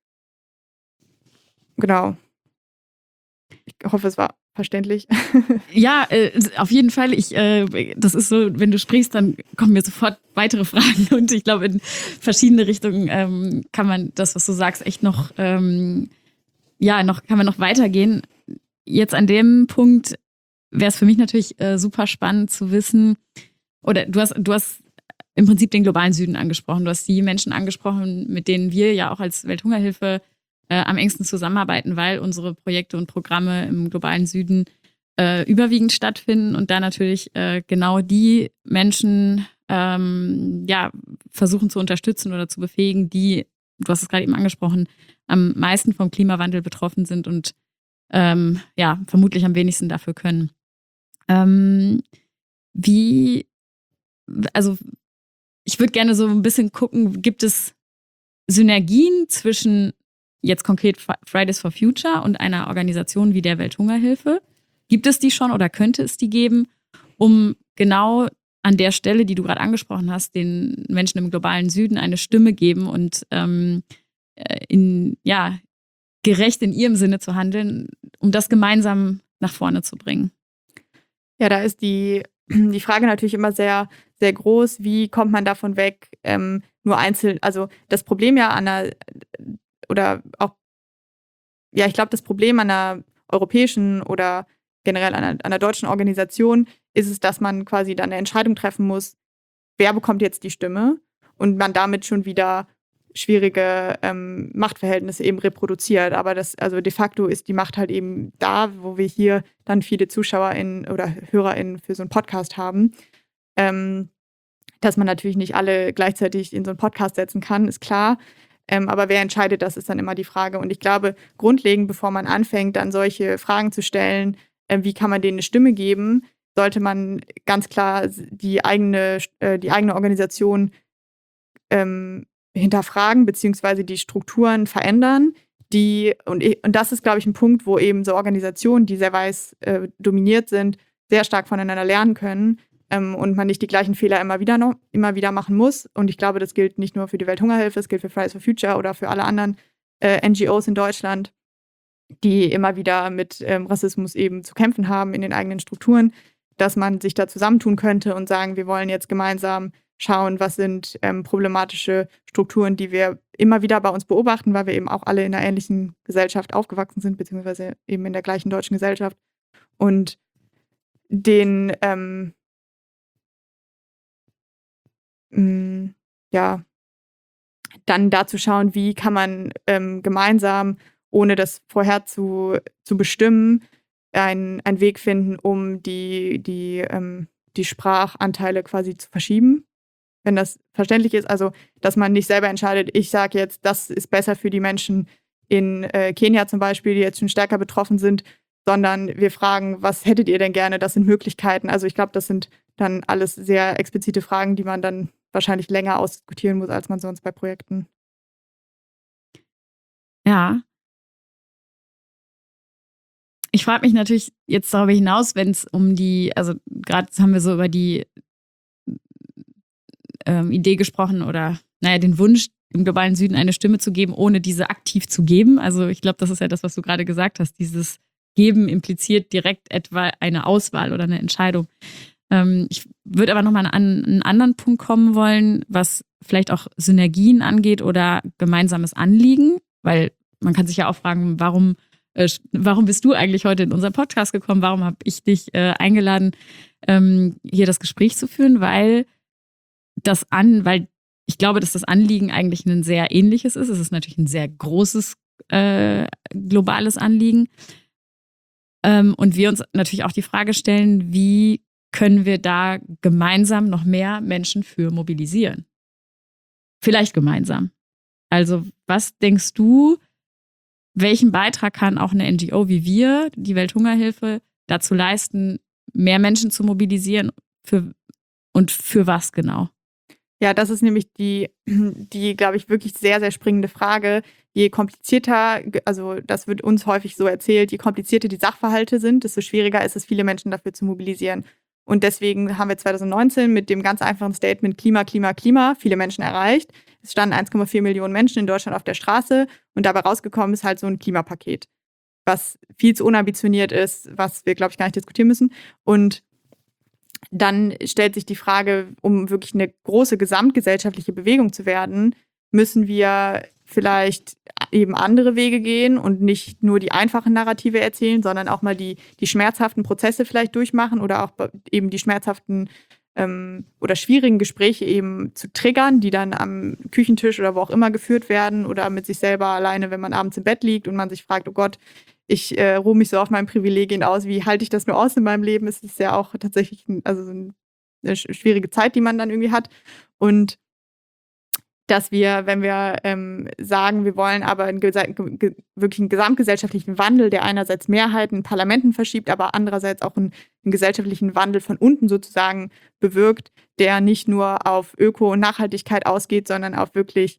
Genau. Ich hoffe, es war verständlich. Ja, auf jeden Fall. Das ist so, wenn du sprichst, dann kommen mir sofort weitere Fragen und ich glaube, in verschiedene Richtungen kann man das, was du sagst, echt kann man noch weitergehen. Jetzt an dem Punkt wäre es für mich natürlich super spannend zu wissen, oder du hast im Prinzip den globalen Süden angesprochen. Du hast die Menschen angesprochen, mit denen wir ja auch als Welthungerhilfe am engsten zusammenarbeiten, weil unsere Projekte und Programme im globalen Süden überwiegend stattfinden und da natürlich genau die Menschen versuchen zu unterstützen oder zu befähigen, die, du hast es gerade eben angesprochen, am meisten vom Klimawandel betroffen sind und vermutlich am wenigsten dafür können. Ich würde gerne so ein bisschen gucken, gibt es Synergien zwischen jetzt konkret Fridays for Future und einer Organisation wie der Welthungerhilfe? Gibt es die schon oder könnte es die geben, um genau an der Stelle, die du gerade angesprochen hast, den Menschen im globalen Süden eine Stimme geben und gerecht in ihrem Sinne zu handeln, um das gemeinsam nach vorne zu bringen? Ja, da ist die Frage natürlich immer sehr, sehr groß. Wie kommt man davon weg, nur einzeln, also das Problem ja ich glaube, das Problem an einer europäischen oder generell an einer deutschen Organisation ist es, dass man quasi dann eine Entscheidung treffen muss, wer bekommt jetzt die Stimme und man damit schon wieder schwierige Machtverhältnisse eben reproduziert. Aber also de facto ist die Macht halt eben da, wo wir hier dann viele ZuschauerInnen oder HörerInnen für so einen Podcast haben. Dass man natürlich nicht alle gleichzeitig in so einen Podcast setzen kann, ist klar. Aber wer entscheidet, das ist dann immer die Frage. Und ich glaube, grundlegend, bevor man anfängt, dann solche Fragen zu stellen, wie kann man denen eine Stimme geben, sollte man ganz klar die eigene Organisation hinterfragen, beziehungsweise die Strukturen verändern. Und das ist, glaube ich, ein Punkt, wo eben so Organisationen, die sehr weiß dominiert sind, sehr stark voneinander lernen können. Und man nicht die gleichen Fehler immer wieder machen muss. Und ich glaube, das gilt nicht nur für die Welthungerhilfe, es gilt für Fridays for Future oder für alle anderen NGOs in Deutschland, die immer wieder mit Rassismus eben zu kämpfen haben in den eigenen Strukturen, dass man sich da zusammentun könnte und sagen, wir wollen jetzt gemeinsam schauen, was sind problematische Strukturen, die wir immer wieder bei uns beobachten, weil wir eben auch alle in einer ähnlichen Gesellschaft aufgewachsen sind, beziehungsweise eben in der gleichen deutschen Gesellschaft. Und dann dazu schauen, wie kann man gemeinsam, ohne das vorher zu bestimmen, einen Weg finden, um die Sprachanteile quasi zu verschieben. Wenn das verständlich ist, also dass man nicht selber entscheidet, ich sage jetzt, das ist besser für die Menschen in Kenia zum Beispiel, die jetzt schon stärker betroffen sind, sondern wir fragen, was hättet ihr denn gerne? Das sind Möglichkeiten. Also ich glaube, das sind dann alles sehr explizite Fragen, die man dann wahrscheinlich länger ausdiskutieren muss, als man sonst bei Projekten. Ja. Ich frage mich natürlich jetzt darüber hinaus, wenn es also gerade haben wir so über die Idee gesprochen oder den Wunsch, im globalen Süden eine Stimme zu geben, ohne diese aktiv zu geben. Also ich glaube, das ist ja das, was du gerade gesagt hast. Dieses Geben impliziert direkt etwa eine Auswahl oder eine Entscheidung. Ich würde aber nochmal an einen anderen Punkt kommen wollen, was vielleicht auch Synergien angeht oder gemeinsames Anliegen, weil man kann sich ja auch fragen, warum bist du eigentlich heute in unseren Podcast gekommen? Warum habe ich dich eingeladen, hier das Gespräch zu führen? Weil ich glaube, dass das Anliegen eigentlich ein sehr ähnliches ist. Es ist natürlich ein sehr großes globales Anliegen. Und wir uns natürlich auch die Frage stellen, wie können wir da gemeinsam noch mehr Menschen für mobilisieren? Vielleicht gemeinsam. Also was denkst du, welchen Beitrag kann auch eine NGO wie wir, die Welthungerhilfe, dazu leisten, mehr Menschen zu mobilisieren und für was genau? Ja, das ist nämlich die, glaube ich, wirklich sehr, sehr springende Frage. Je komplizierter, also das wird uns häufig so erzählt, je komplizierter die Sachverhalte sind, desto schwieriger ist es, viele Menschen dafür zu mobilisieren. Und deswegen haben wir 2019 mit dem ganz einfachen Statement Klima, Klima, Klima viele Menschen erreicht. Es standen 1,4 Millionen Menschen in Deutschland auf der Straße und dabei rausgekommen ist halt so ein Klimapaket, was viel zu unambitioniert ist, was wir, glaube ich, gar nicht diskutieren müssen. Und dann stellt sich die Frage, um wirklich eine große gesamtgesellschaftliche Bewegung zu werden, müssen wir vielleicht eben andere Wege gehen und nicht nur die einfachen Narrative erzählen, sondern auch mal die schmerzhaften Prozesse vielleicht durchmachen oder auch eben die schmerzhaften oder schwierigen Gespräche eben zu triggern, die dann am Küchentisch oder wo auch immer geführt werden oder mit sich selber alleine, wenn man abends im Bett liegt und man sich fragt, oh Gott, ich ruhe mich so auf meinen Privilegien aus. Wie halte ich das nur aus in meinem Leben? Es ist ja auch tatsächlich so eine schwierige Zeit, die man dann irgendwie hat. Und dass wir, wenn wir sagen, wir wollen aber wirklich einen gesamtgesellschaftlichen Wandel, der einerseits Mehrheiten in Parlamenten verschiebt, aber andererseits auch einen gesellschaftlichen Wandel von unten sozusagen bewirkt, der nicht nur auf Öko- und Nachhaltigkeit ausgeht, sondern auf wirklich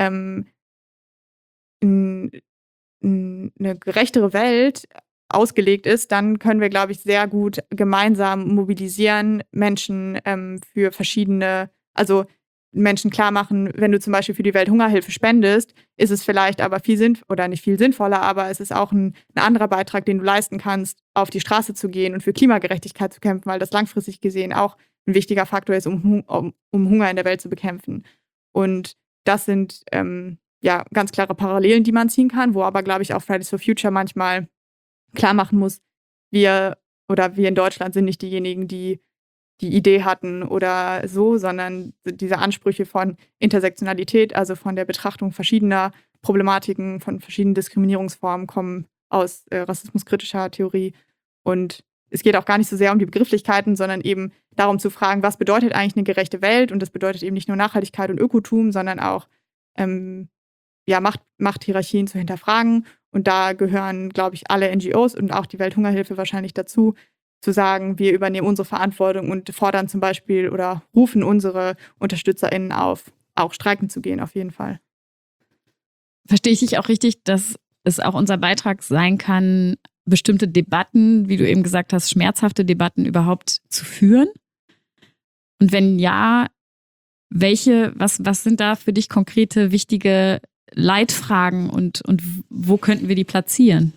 eine gerechtere Welt ausgelegt ist, dann können wir, glaube ich, sehr gut gemeinsam mobilisieren, Menschen für verschiedene, also Menschen klar machen, wenn du zum Beispiel für die Welthungerhilfe spendest, ist es vielleicht aber oder nicht viel sinnvoller, aber es ist auch ein anderer Beitrag, den du leisten kannst, auf die Straße zu gehen und für Klimagerechtigkeit zu kämpfen, weil das langfristig gesehen auch ein wichtiger Faktor ist, um Hunger in der Welt zu bekämpfen. Und das sind ganz klare Parallelen, die man ziehen kann, wo aber, glaube ich, auch Fridays for Future manchmal klar machen muss, wir in Deutschland sind nicht diejenigen, die die Idee hatten oder so, sondern diese Ansprüche von Intersektionalität, also von der Betrachtung verschiedener Problematiken, von verschiedenen Diskriminierungsformen, kommen aus rassismuskritischer Theorie. Und es geht auch gar nicht so sehr um die Begrifflichkeiten, sondern eben darum zu fragen, was bedeutet eigentlich eine gerechte Welt? Und das bedeutet eben nicht nur Nachhaltigkeit und Ökotum, sondern auch Machthierarchien zu hinterfragen. Und da gehören, glaube ich, alle NGOs und auch die Welthungerhilfe wahrscheinlich dazu, zu sagen, wir übernehmen unsere Verantwortung und fordern zum Beispiel oder rufen unsere UnterstützerInnen auf, auch streiken zu gehen, auf jeden Fall. Verstehe ich dich auch richtig, dass es auch unser Beitrag sein kann, bestimmte Debatten, wie du eben gesagt hast, schmerzhafte Debatten überhaupt zu führen? Und wenn ja, was sind da für dich konkrete, wichtige Leitfragen und wo könnten wir die platzieren?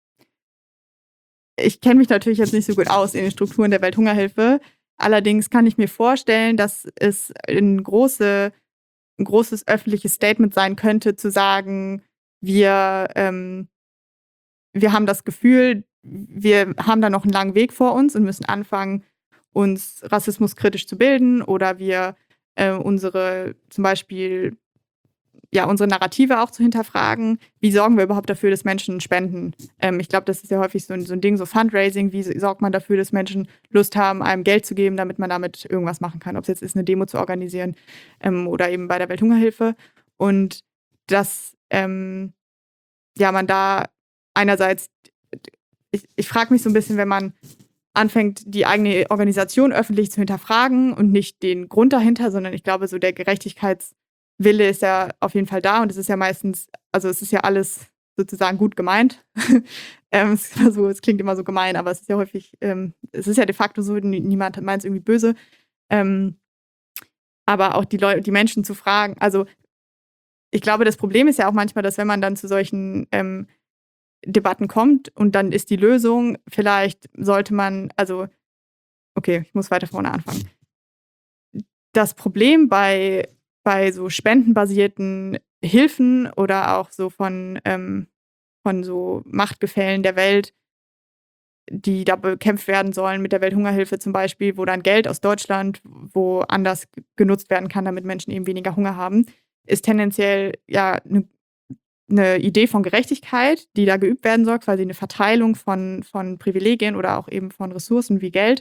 Ich kenne mich natürlich jetzt nicht so gut aus in den Strukturen der Welthungerhilfe. Allerdings kann ich mir vorstellen, dass es ein großes öffentliches Statement sein könnte, zu sagen, wir haben das Gefühl, wir haben da noch einen langen Weg vor uns und müssen anfangen, uns rassismuskritisch zu bilden, oder wir zum Beispiel unsere Narrative auch zu hinterfragen. Wie sorgen wir überhaupt dafür, dass Menschen spenden? Ich glaube, das ist ja häufig so ein Ding, so Fundraising. Wie sorgt man dafür, dass Menschen Lust haben, einem Geld zu geben, damit man damit irgendwas machen kann? Ob es jetzt ist, eine Demo zu organisieren oder eben bei der Welthungerhilfe. Und dass man da einerseits, ich frage mich so ein bisschen, wenn man anfängt, die eigene Organisation öffentlich zu hinterfragen und nicht den Grund dahinter, sondern ich glaube, so der Gerechtigkeitswille ist ja auf jeden Fall da, und es ist ja meistens, also es ist ja alles sozusagen gut gemeint. Es klingt immer so gemein, aber es ist ja häufig, es ist ja de facto so, niemand meint es irgendwie böse. Aber auch die Menschen zu fragen, also ich glaube, das Problem ist ja auch manchmal, dass wenn man dann zu solchen Debatten kommt und dann ist die Lösung, vielleicht sollte man, okay, ich muss weiter vorne anfangen. Das Problem bei so spendenbasierten Hilfen oder auch so von so Machtgefällen der Welt, die da bekämpft werden sollen, mit der Welthungerhilfe zum Beispiel, wo dann Geld aus Deutschland woanders genutzt werden kann, damit Menschen eben weniger Hunger haben, ist tendenziell ja eine Idee von Gerechtigkeit, die da geübt werden soll, quasi eine Verteilung von Privilegien oder auch eben von Ressourcen wie Geld,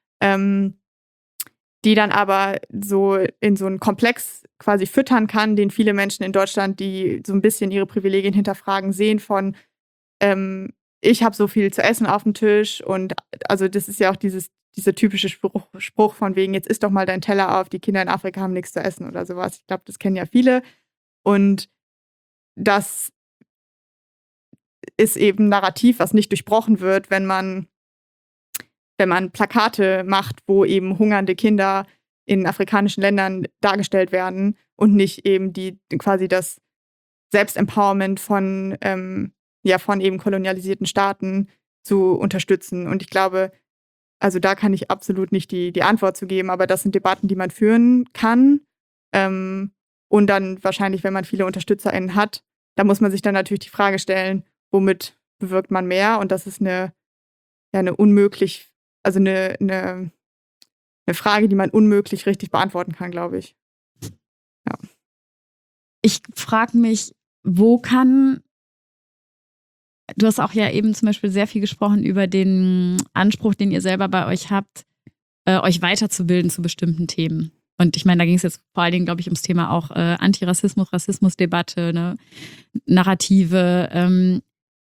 die dann aber so in so einen Komplex quasi füttern kann, den viele Menschen in Deutschland, die so ein bisschen ihre Privilegien hinterfragen, sehen von ich habe so viel zu essen auf dem Tisch, und also das ist ja auch dieser typische Spruch von wegen, jetzt isst doch mal deinen Teller auf, die Kinder in Afrika haben nichts zu essen oder sowas. Ich glaube, das kennen ja viele, und das ist eben ein Narrativ, was nicht durchbrochen wird, wenn man Plakate macht, wo eben hungernde Kinder in afrikanischen Ländern dargestellt werden und nicht eben quasi das Selbstempowerment von eben kolonialisierten Staaten zu unterstützen. Und ich glaube, also da kann ich absolut nicht die Antwort zu geben, aber das sind Debatten, die man führen kann. Und dann wahrscheinlich, wenn man viele UnterstützerInnen hat, da muss man sich dann natürlich die Frage stellen, womit bewirkt man mehr? Und das ist eine Frage, die man unmöglich richtig beantworten kann, glaube ich. Ja. Ich frage mich, wo kann du hast auch ja eben zum Beispiel sehr viel gesprochen über den Anspruch, den ihr selber bei euch habt, euch weiterzubilden zu bestimmten Themen. Und ich meine, da ging es jetzt vor allen Dingen, glaube ich, ums Thema auch Antirassismus, Rassismusdebatte, ne? Narrative.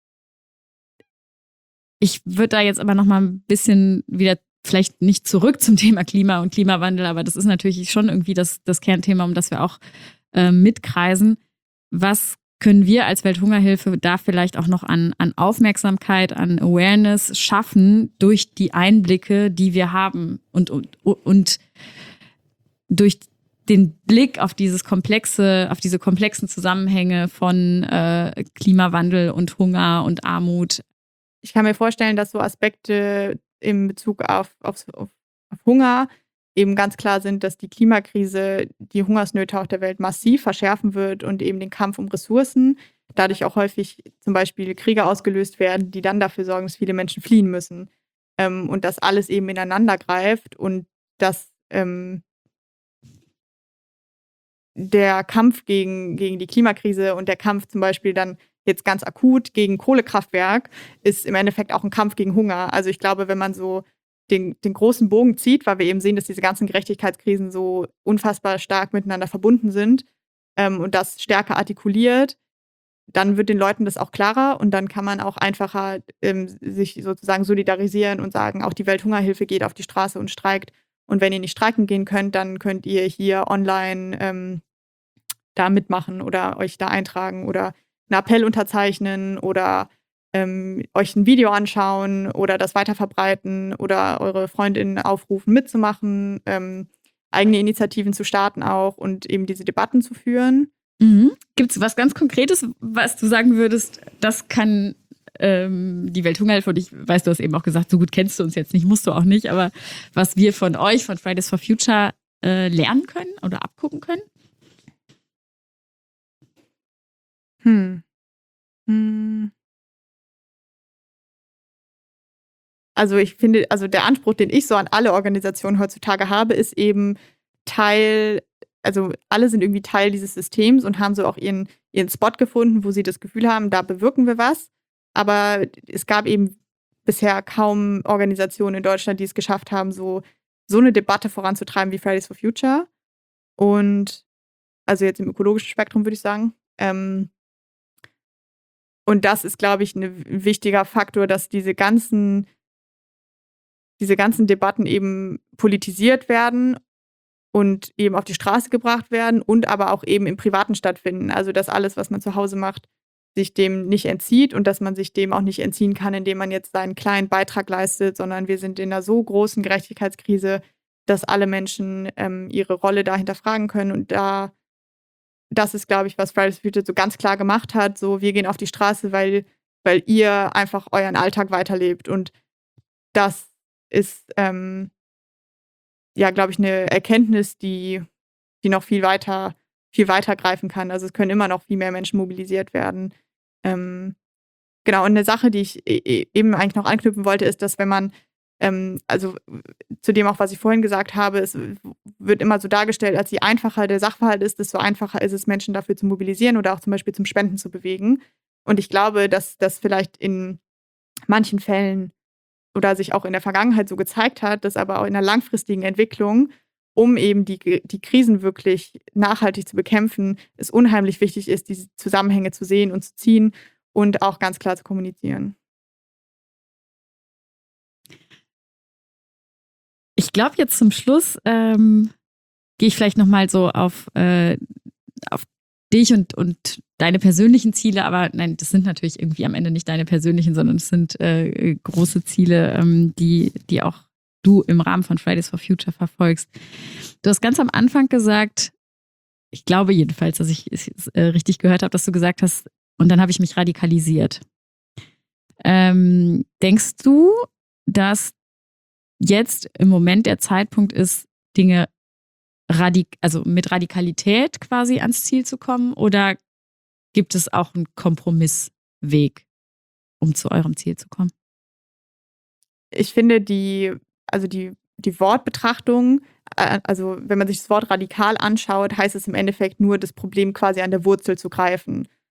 Ich würde da jetzt aber noch mal ein bisschen wieder, vielleicht nicht zurück zum Thema Klima und Klimawandel, aber das ist natürlich schon irgendwie das Kernthema, um das wir auch mitkreisen. Was können wir als Welthungerhilfe da vielleicht auch noch an Aufmerksamkeit, an Awareness schaffen durch die Einblicke, die wir haben und durch den Blick auf diese komplexen Zusammenhänge von Klimawandel und Hunger und Armut? Ich kann mir vorstellen, dass so Aspekte in Bezug auf Hunger eben ganz klar sind, dass die Klimakrise die Hungersnöte auf der Welt massiv verschärfen wird und eben den Kampf um Ressourcen, dadurch auch häufig zum Beispiel Kriege ausgelöst werden, die dann dafür sorgen, dass viele Menschen fliehen müssen. Und dass alles eben ineinander greift und dass der Kampf gegen die Klimakrise und der Kampf zum Beispiel dann jetzt ganz akut gegen Kohlekraftwerk ist im Endeffekt auch ein Kampf gegen Hunger. Also ich glaube, wenn man so den großen Bogen zieht, weil wir eben sehen, dass diese ganzen Gerechtigkeitskrisen so unfassbar stark miteinander verbunden sind und das stärker artikuliert, dann wird den Leuten das auch klarer und dann kann man auch einfacher sich sozusagen solidarisieren und sagen, auch die Welthungerhilfe geht auf die Straße und streikt. Und wenn ihr nicht streiken gehen könnt, dann könnt ihr hier online da mitmachen oder euch da eintragen oder einen Appell unterzeichnen oder euch ein Video anschauen oder das weiterverbreiten oder eure Freundinnen aufrufen, mitzumachen, eigene Initiativen zu starten auch und eben diese Debatten zu führen. Mhm. Gibt es was ganz Konkretes, was du sagen würdest, das kann die Welthungerhilfe, und ich weiß, du hast eben auch gesagt, so gut kennst du uns jetzt nicht, musst du auch nicht, aber was wir von euch, von Fridays for Future lernen können oder abgucken können? Also ich finde, also der Anspruch, den ich so an alle Organisationen heutzutage habe, ist eben also alle sind irgendwie Teil dieses Systems und haben so auch ihren Spot gefunden, wo sie das Gefühl haben, da bewirken wir was. Aber es gab eben bisher kaum Organisationen in Deutschland, die es geschafft haben, so eine Debatte voranzutreiben wie Fridays for Future. Und also jetzt im ökologischen Spektrum würde ich sagen. Und das ist, glaube ich, ein wichtiger Faktor, dass diese ganzen Debatten eben politisiert werden und eben auf die Straße gebracht werden und aber auch eben im Privaten stattfinden. Also dass alles, was man zu Hause macht, sich dem nicht entzieht und dass man sich dem auch nicht entziehen kann, indem man jetzt seinen kleinen Beitrag leistet, sondern wir sind in einer so großen Gerechtigkeitskrise, dass alle Menschen ihre Rolle da hinterfragen können. Und das ist, glaube ich, was Fridays for Future so ganz klar gemacht hat. So, wir gehen auf die Straße, weil ihr einfach euren Alltag weiterlebt. Und das ist, ja, glaube ich, eine Erkenntnis, die noch viel weiter greifen kann. Also es können immer noch viel mehr Menschen mobilisiert werden. Genau, und eine Sache, die ich eben eigentlich noch anknüpfen wollte, ist, dass wenn man, also zu dem auch, was ich vorhin gesagt habe, es wird immer so dargestellt, als je einfacher der Sachverhalt ist, desto einfacher ist es, Menschen dafür zu mobilisieren oder auch zum Beispiel zum Spenden zu bewegen. Und ich glaube, dass das vielleicht in manchen Fällen oder sich auch in der Vergangenheit so gezeigt hat, dass aber auch in der langfristigen Entwicklung, um eben die Krisen wirklich nachhaltig zu bekämpfen, es unheimlich wichtig ist, diese Zusammenhänge zu sehen und zu ziehen und auch ganz klar zu kommunizieren. Ich glaube, jetzt zum Schluss gehe ich vielleicht nochmal so auf dich und deine persönlichen Ziele, aber nein, das sind natürlich irgendwie am Ende nicht deine persönlichen, sondern es sind große Ziele, die auch du im Rahmen von Fridays for Future verfolgst. Du hast ganz am Anfang gesagt, ich glaube jedenfalls, dass ich es richtig gehört habe, dass du gesagt hast, und dann habe ich mich radikalisiert. Denkst du, dass jetzt im Moment der Zeitpunkt ist, Dinge also mit Radikalität quasi ans Ziel zu kommen, oder gibt es auch einen Kompromissweg, um zu eurem Ziel zu kommen? Ich finde die Wortbetrachtung, also wenn man sich das Wort radikal anschaut, heißt es im Endeffekt nur, das Problem quasi an der Wurzel zu greifen.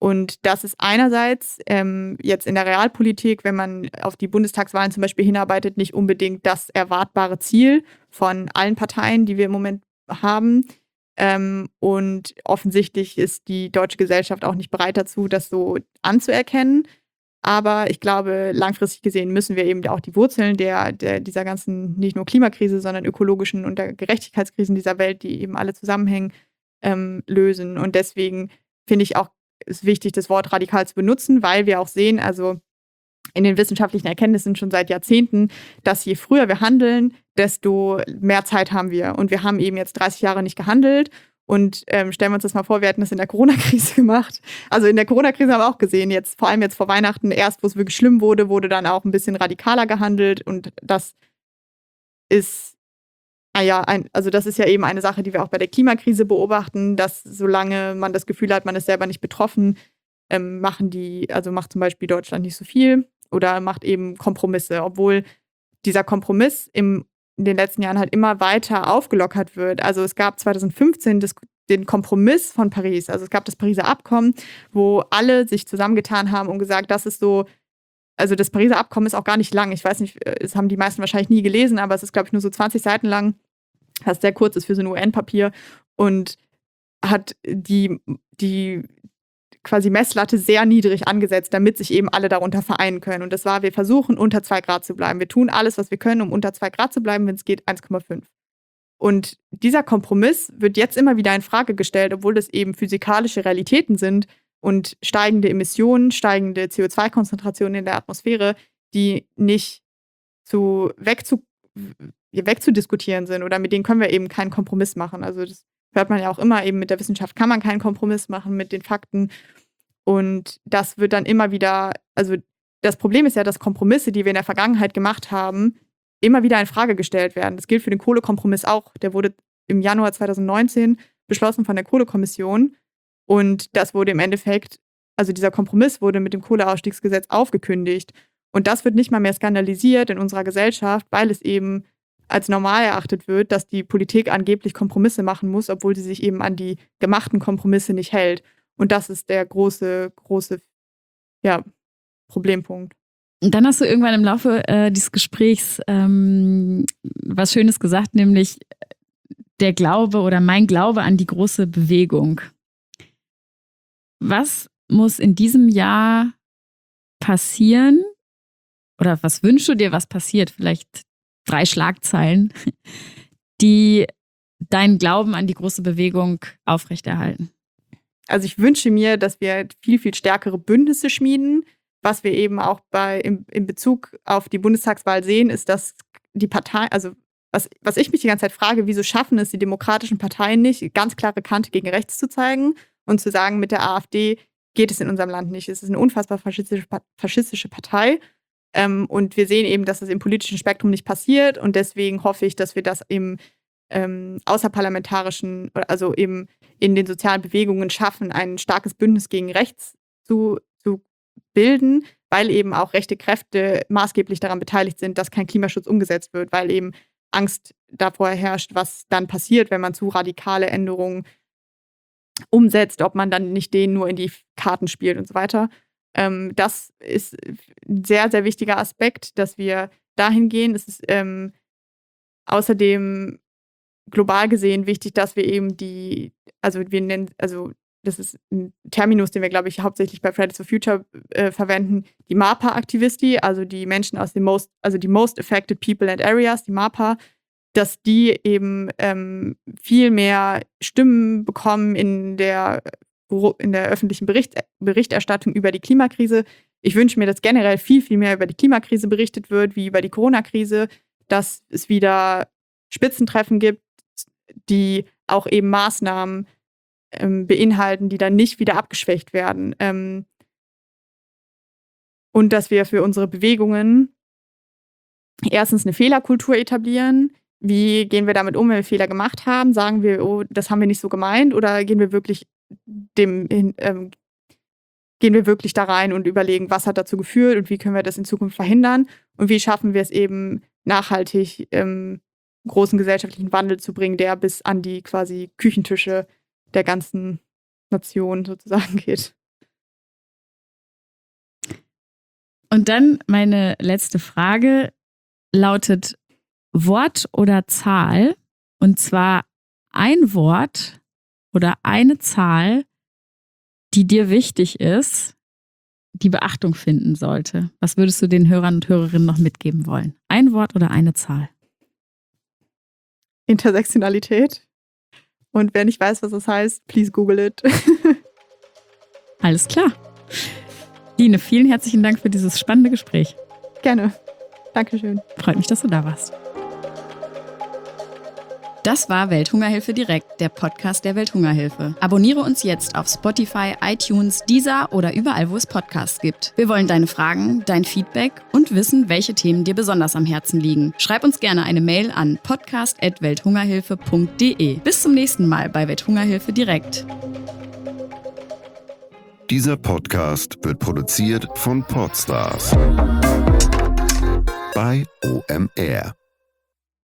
Und das ist einerseits jetzt in der Realpolitik, wenn man auf die Bundestagswahlen zum Beispiel hinarbeitet, nicht unbedingt das erwartbare Ziel von allen Parteien, die wir im Moment haben. Und offensichtlich ist die deutsche Gesellschaft auch nicht bereit dazu, das so anzuerkennen. Aber ich glaube, langfristig gesehen müssen wir eben auch die Wurzeln dieser ganzen, nicht nur Klimakrise, sondern ökologischen und der Gerechtigkeitskrisen dieser Welt, die eben alle zusammenhängen, lösen. Und deswegen finde ich auch, ist wichtig, das Wort radikal zu benutzen, weil wir auch sehen, also in den wissenschaftlichen Erkenntnissen schon seit Jahrzehnten, dass je früher wir handeln, desto mehr Zeit haben wir. Und wir haben eben jetzt 30 Jahre nicht gehandelt. Und stellen wir uns das mal vor, wir hätten das in der Corona-Krise gemacht. Also in der Corona-Krise haben wir auch gesehen, jetzt vor allem jetzt vor Weihnachten, erst wo es wirklich schlimm wurde, wurde dann auch ein bisschen radikaler gehandelt. Und das ist, also das ist ja eben eine Sache, die wir auch bei der Klimakrise beobachten, dass solange man das Gefühl hat, man ist selber nicht betroffen, macht zum Beispiel Deutschland nicht so viel oder macht eben Kompromisse, obwohl dieser Kompromiss in den letzten Jahren halt immer weiter aufgelockert wird. Also es gab 2015 den Kompromiss von Paris, also es gab das Pariser Abkommen, wo alle sich zusammengetan haben und gesagt, das ist so, also das Pariser Abkommen ist auch gar nicht lang. Ich weiß nicht, es haben die meisten wahrscheinlich nie gelesen, aber es ist, glaube ich, nur so 20 Seiten lang, was sehr kurz ist für so ein UN-Papier und hat die quasi Messlatte sehr niedrig angesetzt, damit sich eben alle darunter vereinen können. Und das war, wir versuchen unter 2 Grad zu bleiben. Wir tun alles, was wir können, um unter 2 Grad zu bleiben, wenn es geht, 1,5. Und dieser Kompromiss wird jetzt immer wieder in Frage gestellt, obwohl das eben physikalische Realitäten sind und steigende Emissionen, steigende CO2-Konzentrationen in der Atmosphäre, die nicht wegzudiskutieren sind oder mit denen können wir eben keinen Kompromiss machen. Also das hört man ja auch immer, eben mit der Wissenschaft kann man keinen Kompromiss machen mit den Fakten. Und das wird dann immer wieder, also das Problem ist ja, dass Kompromisse, die wir in der Vergangenheit gemacht haben, immer wieder in Frage gestellt werden. Das gilt für den Kohlekompromiss auch. Der wurde im Januar 2019 beschlossen von der Kohlekommission. Und das wurde im Endeffekt, also dieser Kompromiss wurde mit dem Kohleausstiegsgesetz aufgekündigt. Und das wird nicht mal mehr skandalisiert in unserer Gesellschaft, weil es eben als normal erachtet wird, dass die Politik angeblich Kompromisse machen muss, obwohl sie sich eben an die gemachten Kompromisse nicht hält. Und das ist der große Problempunkt. Und dann hast du irgendwann im Laufe dieses Gesprächs was Schönes gesagt, nämlich der Glaube oder mein Glaube an die große Bewegung. Was muss in diesem Jahr passieren? Oder was wünschst du dir, was passiert? Vielleicht 3 Schlagzeilen, die deinen Glauben an die große Bewegung aufrechterhalten. Also ich wünsche mir, dass wir viel, viel stärkere Bündnisse schmieden. Was wir eben auch in Bezug auf die Bundestagswahl sehen, ist, dass die Partei, also was ich mich die ganze Zeit frage, wieso schaffen es die demokratischen Parteien nicht, ganz klare Kante gegen rechts zu zeigen und zu sagen, mit der AfD geht es in unserem Land nicht. Es ist eine unfassbar faschistische Partei. Und wir sehen eben, dass das im politischen Spektrum nicht passiert. Und deswegen hoffe ich, dass wir das im außerparlamentarischen, also eben in den sozialen Bewegungen schaffen, ein starkes Bündnis gegen rechts zu bilden, weil eben auch rechte Kräfte maßgeblich daran beteiligt sind, dass kein Klimaschutz umgesetzt wird, weil eben Angst davor herrscht, was dann passiert, wenn man zu radikale Änderungen umsetzt, ob man dann nicht denen nur in die Karten spielt und so weiter. Das ist ein sehr, sehr wichtiger Aspekt, dass wir dahin gehen. Es ist außerdem global gesehen wichtig, dass wir eben das ist ein Terminus, den wir, glaube ich, hauptsächlich bei Fridays for Future verwenden, die MAPA-Aktivisti, also die Menschen aus die Most Affected People and Areas, die MAPA, dass die eben viel mehr Stimmen bekommen in der öffentlichen Berichterstattung über die Klimakrise. Ich wünsche mir, dass generell viel, viel mehr über die Klimakrise berichtet wird, wie über die Corona-Krise, dass es wieder Spitzentreffen gibt, die auch eben Maßnahmen beinhalten, die dann nicht wieder abgeschwächt werden. Und dass wir für unsere Bewegungen erstens eine Fehlerkultur etablieren. Wie gehen wir damit um, wenn wir Fehler gemacht haben? Sagen wir, oh, das haben wir nicht so gemeint? Oder gehen wir wirklich da rein und überlegen, was hat dazu geführt und wie können wir das in Zukunft verhindern? Und wie schaffen wir es eben nachhaltig, großen gesellschaftlichen Wandel zu bringen, der bis an die quasi Küchentische der ganzen Nation sozusagen geht. Und dann meine letzte Frage lautet Wort oder Zahl? Und zwar ein Wort oder eine Zahl, die dir wichtig ist, die Beachtung finden sollte. Was würdest du den Hörern und Hörerinnen noch mitgeben wollen? Ein Wort oder eine Zahl? Intersektionalität. Und wer nicht weiß, was das heißt, please google it. Alles klar. Line, vielen herzlichen Dank für dieses spannende Gespräch. Gerne. Dankeschön. Freut mich, dass du da warst. Das war Welthungerhilfe direkt, der Podcast der Welthungerhilfe. Abonniere uns jetzt auf Spotify, iTunes, Deezer oder überall, wo es Podcasts gibt. Wir wollen deine Fragen, dein Feedback und wissen, welche Themen dir besonders am Herzen liegen. Schreib uns gerne eine Mail an podcast@welthungerhilfe.de. Bis zum nächsten Mal bei Welthungerhilfe direkt. Dieser Podcast wird produziert von Podstars bei OMR.